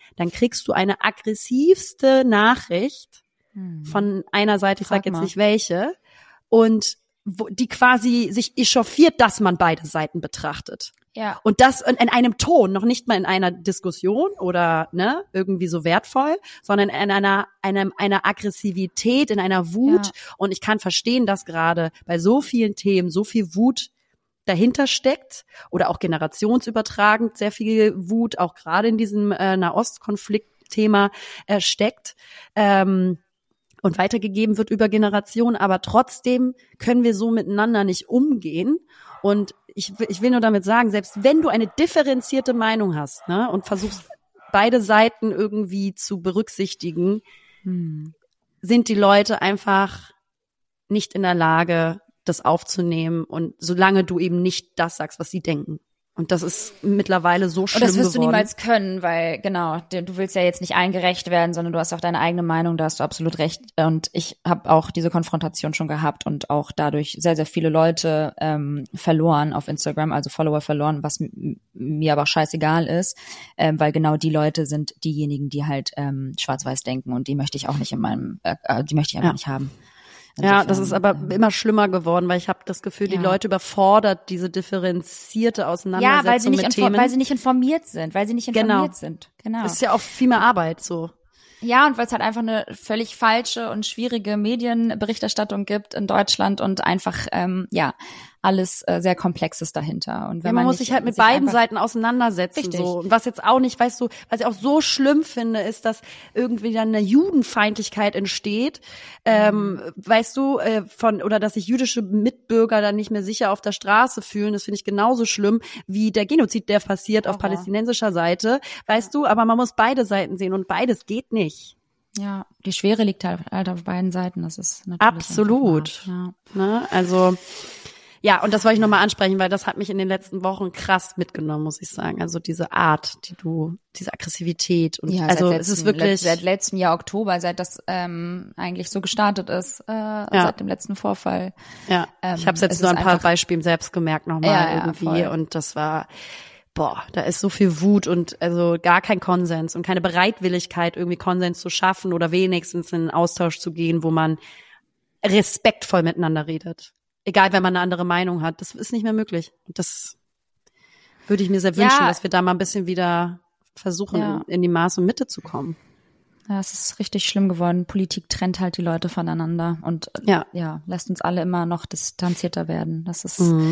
dann kriegst du eine aggressivste Nachricht hm. von einer Seite, ich sage jetzt nicht welche, und wo, die quasi sich echauffiert, dass man beide Seiten betrachtet.
Ja.
Und das in, in einem Ton, noch nicht mal in einer Diskussion oder ne irgendwie so wertvoll, sondern in einer einer, einer Aggressivität, in einer Wut. Ja. Und ich kann verstehen, dass gerade bei so vielen Themen so viel Wut dahinter steckt oder auch generationsübertragend sehr viel Wut, auch gerade in diesem äh, Nahostkonflikt-Thema äh, steckt. Ähm, und weitergegeben wird über Generationen, aber trotzdem können wir so miteinander nicht umgehen. Und ich, ich will nur damit sagen, selbst wenn du eine differenzierte Meinung hast, ne, und versuchst, beide Seiten irgendwie zu berücksichtigen, hm. sind die Leute einfach nicht in der Lage, das aufzunehmen, und solange du eben nicht das sagst, was sie denken. Und das ist mittlerweile so schlimm geworden.
Und das wirst geworden. Du niemals können, weil genau, du willst ja jetzt nicht eingerecht werden, sondern du hast auch deine eigene Meinung, da hast du absolut recht. Und ich habe auch diese Konfrontation schon gehabt und auch dadurch sehr, sehr viele Leute ähm, verloren auf Instagram, also Follower verloren, was m- mir aber scheißegal ist, ähm, weil genau die Leute sind diejenigen, die halt ähm, schwarz-weiß denken, und die möchte ich auch nicht in meinem, äh, die möchte ich einfach ja. nicht haben.
Insofern, ja, das ist aber ähm, immer schlimmer geworden, weil ich habe das Gefühl, die ja. Leute überfordert diese differenzierte Auseinandersetzung
ja, weil sie nicht
mit
info-
Themen.
weil sie nicht informiert sind, weil sie nicht informiert
genau.
sind. Genau.
Das ist ja auch viel mehr Arbeit so.
Ja, und weil es halt einfach eine völlig falsche und schwierige Medienberichterstattung gibt in Deutschland und einfach, ähm, ja, alles äh, sehr Komplexes dahinter. Und wenn
ja, man,
man
muss
nicht,
sich halt mit
sich
beiden
einfach,
Seiten auseinandersetzen.
richtig.
So. Und was jetzt auch nicht, weißt du, was ich auch so schlimm finde, ist, dass irgendwie dann eine Judenfeindlichkeit entsteht, ähm, mhm. weißt du, äh, von oder dass sich jüdische Mitbürger dann nicht mehr sicher auf der Straße fühlen. Das finde ich genauso schlimm wie der Genozid, der passiert oh, auf palästinensischer Seite, weißt du. Aber man muss beide Seiten sehen, und beides geht nicht.
Ja, die Schwere liegt halt, halt auf beiden Seiten. Das ist natürlich
absolut. Ja. Ne? Also ja, und das wollte ich nochmal ansprechen, weil das hat mich in den letzten Wochen krass mitgenommen, muss ich sagen. Also diese Art, die du, diese Aggressivität. Und
ja,
also
letzten,
es ist wirklich
seit letztem Jahr Oktober, seit das ähm, eigentlich so gestartet ist, äh, ja. seit dem letzten Vorfall.
Ja, ähm, ich habe es jetzt nur ein paar Beispielen selbst gemerkt nochmal ja, irgendwie. Ja, und das war, boah, da ist so viel Wut und also gar kein Konsens und keine Bereitwilligkeit, irgendwie Konsens zu schaffen oder wenigstens in einen Austausch zu gehen, wo man respektvoll miteinander redet. Egal, wenn man eine andere Meinung hat. Das ist nicht mehr möglich. Und das würde ich mir sehr wünschen, ja. dass wir da mal ein bisschen wieder versuchen, ja. in, in die Maß und Mitte zu kommen.
Ja, es ist richtig schlimm geworden. Politik trennt halt die Leute voneinander und ja, ja lässt uns alle immer noch distanzierter werden. Das ist, mhm.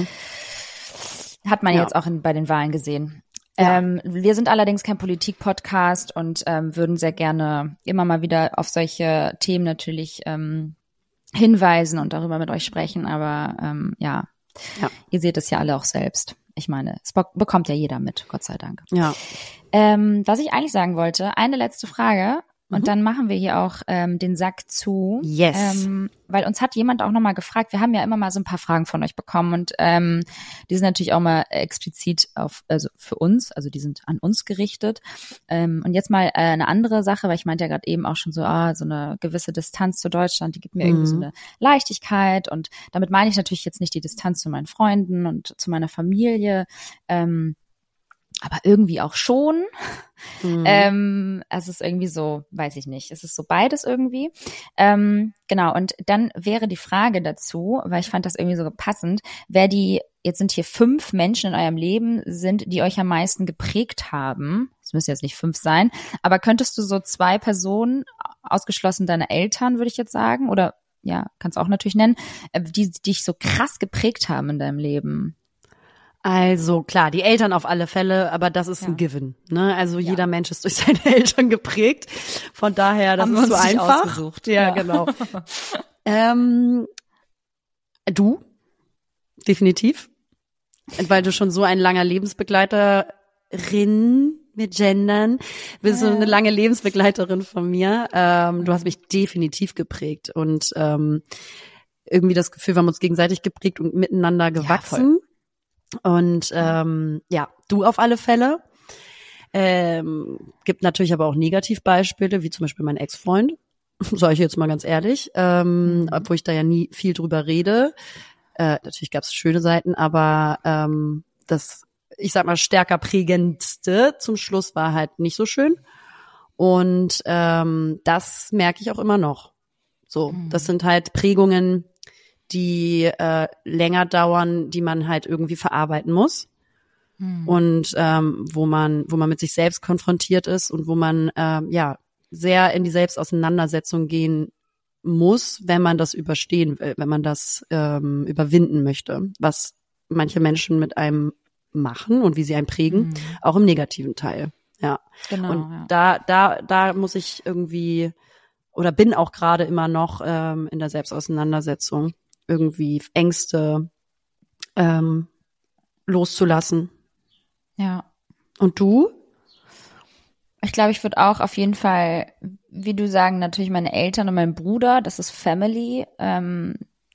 hat man ja. jetzt auch in, bei den Wahlen gesehen. Ja. Ähm, wir sind allerdings kein Politik-Podcast und ähm, würden sehr gerne immer mal wieder auf solche Themen natürlich ähm, hinweisen und darüber mit euch sprechen, aber ähm, ja. ja, ihr seht es ja alle auch selbst. Ich meine, es be- bekommt ja jeder mit, Gott sei Dank.
Ja.
Ähm, was ich eigentlich sagen wollte, eine letzte Frage, und mhm. dann machen wir hier auch ähm, den Sack zu.
Yes.
Ähm, weil uns hat jemand auch nochmal gefragt, wir haben ja immer mal so ein paar Fragen von euch bekommen und ähm, die sind natürlich auch mal explizit auf, also für uns, also die sind an uns gerichtet. Ähm, und jetzt mal äh, eine andere Sache, weil ich meinte ja gerade eben auch schon so, ah, so eine gewisse Distanz zu Deutschland, die gibt mir mhm. irgendwie so eine Leichtigkeit, und damit meine ich natürlich jetzt nicht die Distanz zu meinen Freunden und zu meiner Familie, ähm, aber irgendwie auch schon. Mhm. Ähm, es ist irgendwie so, weiß ich nicht, es ist so beides irgendwie. Ähm, genau, und dann wäre die Frage dazu, weil ich fand das irgendwie so passend, wer die, jetzt sind hier fünf Menschen in eurem Leben sind, die euch am meisten geprägt haben. Es müssen jetzt nicht fünf sein, aber könntest du so zwei Personen, ausgeschlossen deine Eltern, würde ich jetzt sagen, oder ja, kannst auch natürlich nennen, die, die dich so krass geprägt haben in deinem Leben?
Also klar, die Eltern auf alle Fälle, aber das ist ja. ein Given. Ne? Also ja. jeder Mensch ist durch seine Eltern geprägt. Von daher, das
Haben
ist so einfach.
Ausgesucht.
Ja, ja. genau. ähm, du, definitiv, weil du schon so ein langer Lebensbegleiterin mit Gendern, bist so eine lange Lebensbegleiterin von mir. Ähm, du hast mich definitiv geprägt und ähm, irgendwie das Gefühl, wir haben uns gegenseitig geprägt und miteinander gewachsen. Ja, und ähm, ja, du auf alle Fälle. Ähm, gibt natürlich aber auch Negativbeispiele, wie zum Beispiel mein Ex-Freund, sage ich jetzt mal ganz ehrlich, ähm, mhm. obwohl ich da ja nie viel drüber rede. Äh, natürlich gab es schöne Seiten, aber ähm, das, ich sag mal, stärker prägendste zum Schluss war halt nicht so schön. Und ähm, das merke ich auch immer noch. So, mhm. das sind halt Prägungen, die äh, länger dauern, die man halt irgendwie verarbeiten muss. Mhm. Und ähm, wo man, wo man mit sich selbst konfrontiert ist und wo man ähm, ja sehr in die Selbstauseinandersetzung gehen muss, wenn man das überstehen will, wenn man das ähm, überwinden möchte, was manche Menschen mit einem machen und wie sie einen prägen, mhm. auch im negativen Teil. Ja.
Genau.
Und
ja.
da, da, da muss ich irgendwie oder bin auch gerade immer noch ähm, in der Selbstauseinandersetzung, irgendwie Ängste ähm, loszulassen.
Ja.
Und du?
Ich glaube, ich würde auch auf jeden Fall, wie du sagen, natürlich meine Eltern und mein Bruder, das ist Family. Ähm,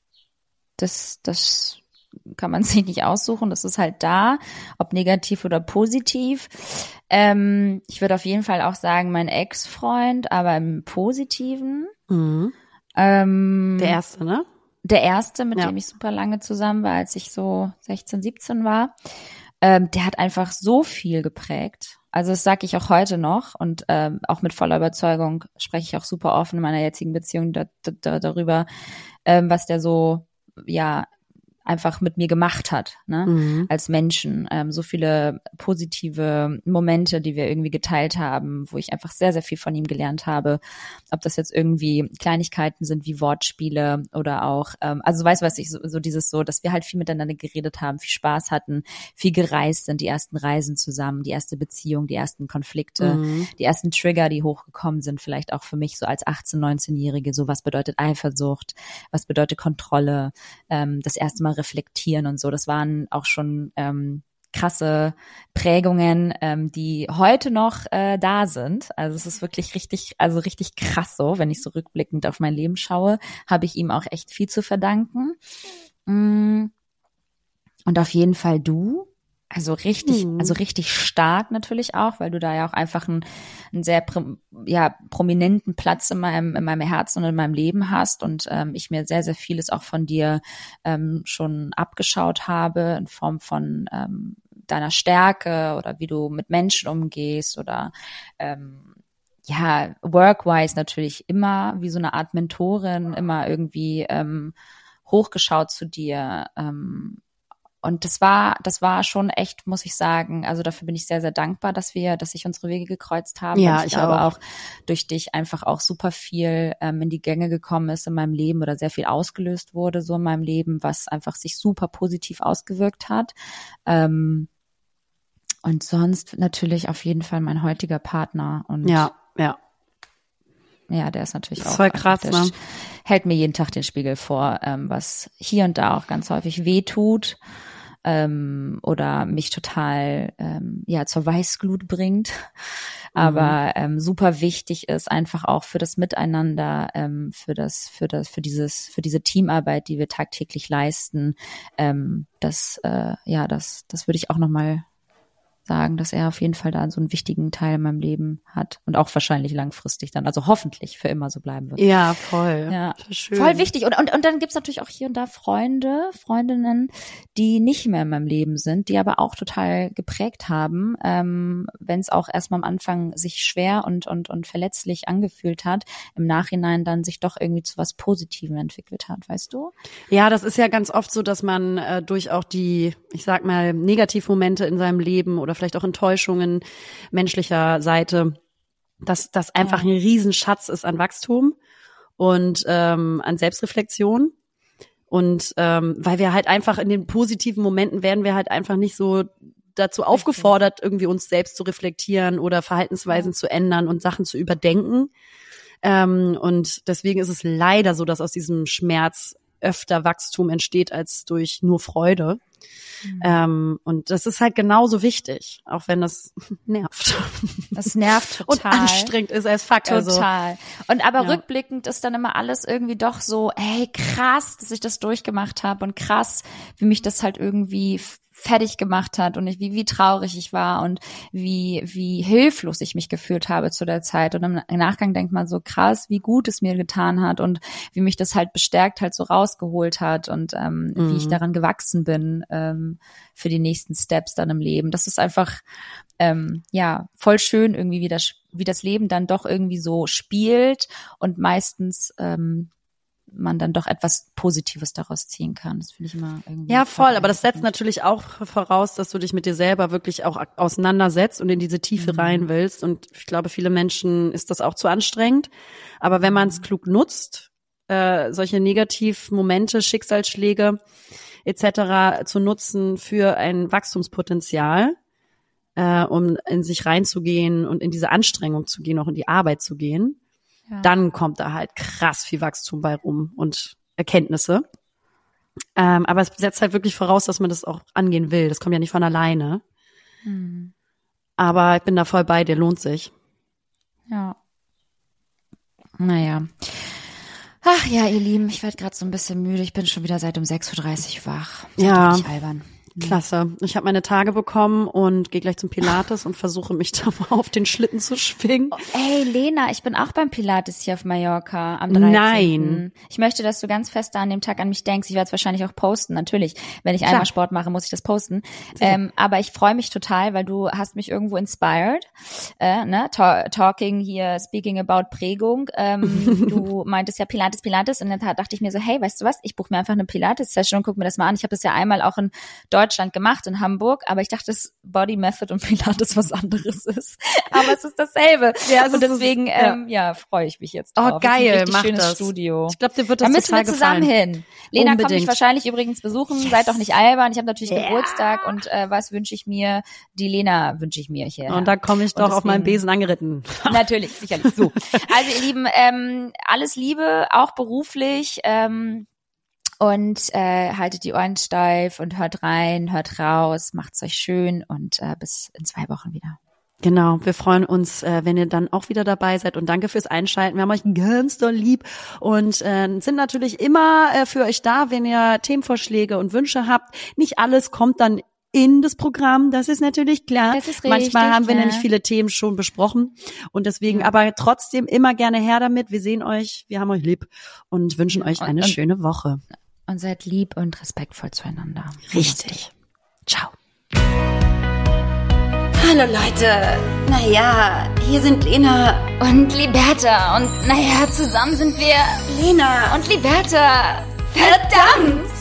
das, das kann man sich nicht aussuchen, das ist halt da, ob negativ oder positiv. Ähm, ich würde auf jeden Fall auch sagen, mein Ex-Freund, aber im Positiven.
Mhm.
Ähm,
der erste, ne?
Der erste, mit
ja.
dem ich super lange zusammen war, als ich so sechzehn, siebzehn war. Ähm, der hat einfach so viel geprägt. Also das sage ich auch heute noch und ähm, auch mit voller Überzeugung spreche ich auch super offen in meiner jetzigen Beziehung da, da, darüber, ähm, was der so, ja, einfach mit mir gemacht hat, ne,
mhm.
als Menschen. Ähm, so viele positive Momente, die wir irgendwie geteilt haben, wo ich einfach sehr, sehr viel von ihm gelernt habe. Ob das jetzt irgendwie Kleinigkeiten sind wie Wortspiele oder auch, ähm, also weißt du was, ich so, so dieses so, dass wir halt viel miteinander geredet haben, viel Spaß hatten, viel gereist sind, die ersten Reisen zusammen, die erste Beziehung, die ersten Konflikte,
mhm.
die ersten Trigger, die hochgekommen sind, vielleicht auch für mich so als achtzehn-, neunzehnjährige, so was bedeutet Eifersucht, was bedeutet Kontrolle, ähm, das erste Mal reflektieren und so. Das waren auch schon ähm, krasse Prägungen, ähm, die heute noch äh, da sind. Also es ist wirklich richtig, also richtig krass so, wenn ich so rückblickend auf mein Leben schaue, habe ich ihm auch echt viel zu verdanken. Und auf jeden Fall du. Also richtig,
hm.
also richtig stark natürlich auch, weil du da ja auch einfach einen, einen sehr ja, prominenten Platz in meinem, in meinem Herzen und in meinem Leben hast und ähm, ich mir sehr, sehr vieles auch von dir ähm, schon abgeschaut habe in Form von ähm, deiner Stärke oder wie du mit Menschen umgehst oder ähm, ja, work-wise natürlich immer wie so eine Art Mentorin, immer irgendwie ähm, hochgeschaut zu dir, ähm, Und das war, das war schon echt, muss ich sagen, also dafür bin ich sehr, sehr dankbar, dass wir, dass sich unsere Wege gekreuzt haben.
Ja,
weil ich,
ich
glaube
auch.
auch durch dich einfach auch super viel ähm, in die Gänge gekommen ist in meinem Leben oder sehr viel ausgelöst wurde so in meinem Leben, was einfach sich super positiv ausgewirkt hat. Ähm, und sonst natürlich auf jeden Fall mein heutiger Partner. Und
Ja, ja.
Ja, der ist natürlich
das ist
auch.
Voll krass,
der
ne?
hält mir jeden Tag den Spiegel vor, ähm, was hier und da auch ganz häufig wehtut. Ähm, oder mich total ähm, ja zur Weißglut bringt, aber mhm. ähm, super wichtig ist einfach auch für das Miteinander, ähm, für das für das für dieses für diese Teamarbeit, die wir tagtäglich leisten. Ähm, das äh, ja das das würde ich auch noch mal sagen, dass er auf jeden Fall da so einen wichtigen Teil in meinem Leben hat und auch wahrscheinlich langfristig dann, also hoffentlich für immer so bleiben wird.
Ja, voll.
Ja,
schön.
Voll wichtig. Und, und, und dann gibt's natürlich auch hier und da Freunde, Freundinnen, die nicht mehr in meinem Leben sind, die aber auch total geprägt haben, ähm, wenn es auch erstmal am Anfang sich schwer und, und, und verletzlich angefühlt hat, im Nachhinein dann sich doch irgendwie zu was Positivem entwickelt hat, weißt du?
Ja, das ist ja ganz oft so, dass man äh, durch auch die, ich sag mal, Negativmomente in seinem Leben oder vielleicht auch Enttäuschungen menschlicher Seite, dass das einfach ja. ein Riesenschatz ist an Wachstum und ähm, an Selbstreflexion. Und ähm, weil wir halt einfach in den positiven Momenten werden wir halt einfach nicht so dazu aufgefordert, irgendwie uns selbst zu reflektieren oder Verhaltensweisen ja. zu ändern und Sachen zu überdenken. Ähm, und deswegen ist es leider so, dass aus diesem Schmerz öfter Wachstum entsteht als durch nur Freude. Mhm. Ähm, und das ist halt genauso wichtig, auch wenn das nervt.
Das nervt total.
Und anstrengend ist als fuck.
Total.
Also.
Und aber
ja.
rückblickend ist dann immer alles irgendwie doch so, ey, krass, dass ich das durchgemacht habe und krass, wie mich das halt irgendwie fertig gemacht hat und ich, wie, wie traurig ich war und wie, wie hilflos ich mich gefühlt habe zu der Zeit. Und im Nachgang denkt man so krass, wie gut es mir getan hat und wie mich das halt bestärkt halt so rausgeholt hat und ähm, mhm. wie ich daran gewachsen bin ähm, für die nächsten Steps dann im Leben. Das ist einfach, ähm, ja, voll schön irgendwie, wie das, wie das Leben dann doch irgendwie so spielt und meistens ähm, man dann doch etwas Positives daraus ziehen kann. Das finde ich immer irgendwie.
Ja, voll. Aber das setzt natürlich auch voraus, dass du dich mit dir selber wirklich auch auseinandersetzt und in diese Tiefe mhm. rein willst. Und ich glaube, viele Menschen ist das auch zu anstrengend. Aber wenn man es klug nutzt, äh, solche Negativmomente, Schicksalsschläge et cetera zu nutzen für ein Wachstumspotenzial, äh, um in sich reinzugehen und in diese Anstrengung zu gehen, auch in die Arbeit zu gehen, ja. dann kommt da halt krass viel Wachstum bei rum und Erkenntnisse. Ähm, aber es setzt halt wirklich voraus, dass man das auch angehen will. Das kommt ja nicht von alleine. Hm. Aber ich bin da voll bei dir, lohnt sich.
Ja. Naja. Ach ja, ihr Lieben, ich werde gerade so ein bisschen müde. Ich bin schon wieder seit um sechs Uhr dreißig wach. Das
ja.
ist albern.
Klasse. Ich habe meine Tage bekommen und gehe gleich zum Pilates und versuche mich da mal auf den Schlitten zu schwingen.
Oh, ey, Lena, ich bin auch beim Pilates hier auf Mallorca am dreizehnten
Nein.
Ich möchte, dass du ganz fest da an dem Tag an mich denkst. Ich werde es wahrscheinlich auch posten, natürlich. Wenn ich Klar. einmal Sport mache, muss ich das posten. Ähm, aber ich freue mich total, weil du hast mich irgendwo inspired. Äh, ne? Ta- talking hier, speaking about Prägung. Ähm, du meintest ja Pilates, Pilates. Und dann dachte ich mir so, hey, weißt du was? Ich buche mir einfach eine Pilates-Session und guck mir das mal an. Ich habe das ja einmal auch in Deutschland gemacht, in Hamburg, aber ich dachte, dass Body Method und Pilates was anderes ist. Aber es ist dasselbe. Ja, und deswegen, ist, ähm, ja, ja freue ich mich jetzt drauf.
Oh, geil,
das ist ein
mach
schönes
das.
Studio.
Ich glaube, dir wird das
da
total gefallen.
Da müssen wir zusammen hin. Lena
Unbedingt.
kommt mich wahrscheinlich übrigens besuchen. Yes. Seid doch nicht albern. Ich habe natürlich
yeah.
Geburtstag und äh, was wünsche ich mir? Die Lena wünsche ich mir hier.
Und da komme ich doch deswegen, auf meinen Besen angeritten.
Natürlich, sicherlich. So. Also ihr Lieben, ähm, alles Liebe, auch beruflich. Ähm, Und äh, haltet die Ohren steif und hört rein, hört raus, macht's euch schön und äh, bis in zwei Wochen wieder.
Genau, wir freuen uns, äh, wenn ihr dann auch wieder dabei seid und danke fürs Einschalten. Wir haben euch ganz doll lieb und äh, sind natürlich immer äh, für euch da, wenn ihr Themenvorschläge und Wünsche habt. Nicht alles kommt dann in das Programm, das ist natürlich klar.
Das ist richtig,
Manchmal haben wir
ja.
nämlich viele Themen schon besprochen und deswegen ja. aber trotzdem immer gerne her damit. Wir sehen euch, wir haben euch lieb und wünschen euch eine
und,
schöne Woche.
Und seid lieb und respektvoll zueinander.
Richtig.
Ciao.
Hallo Leute. Naja, hier sind Lena
und Liberta. Und naja, zusammen sind wir
Lena
und Liberta. Verdammt!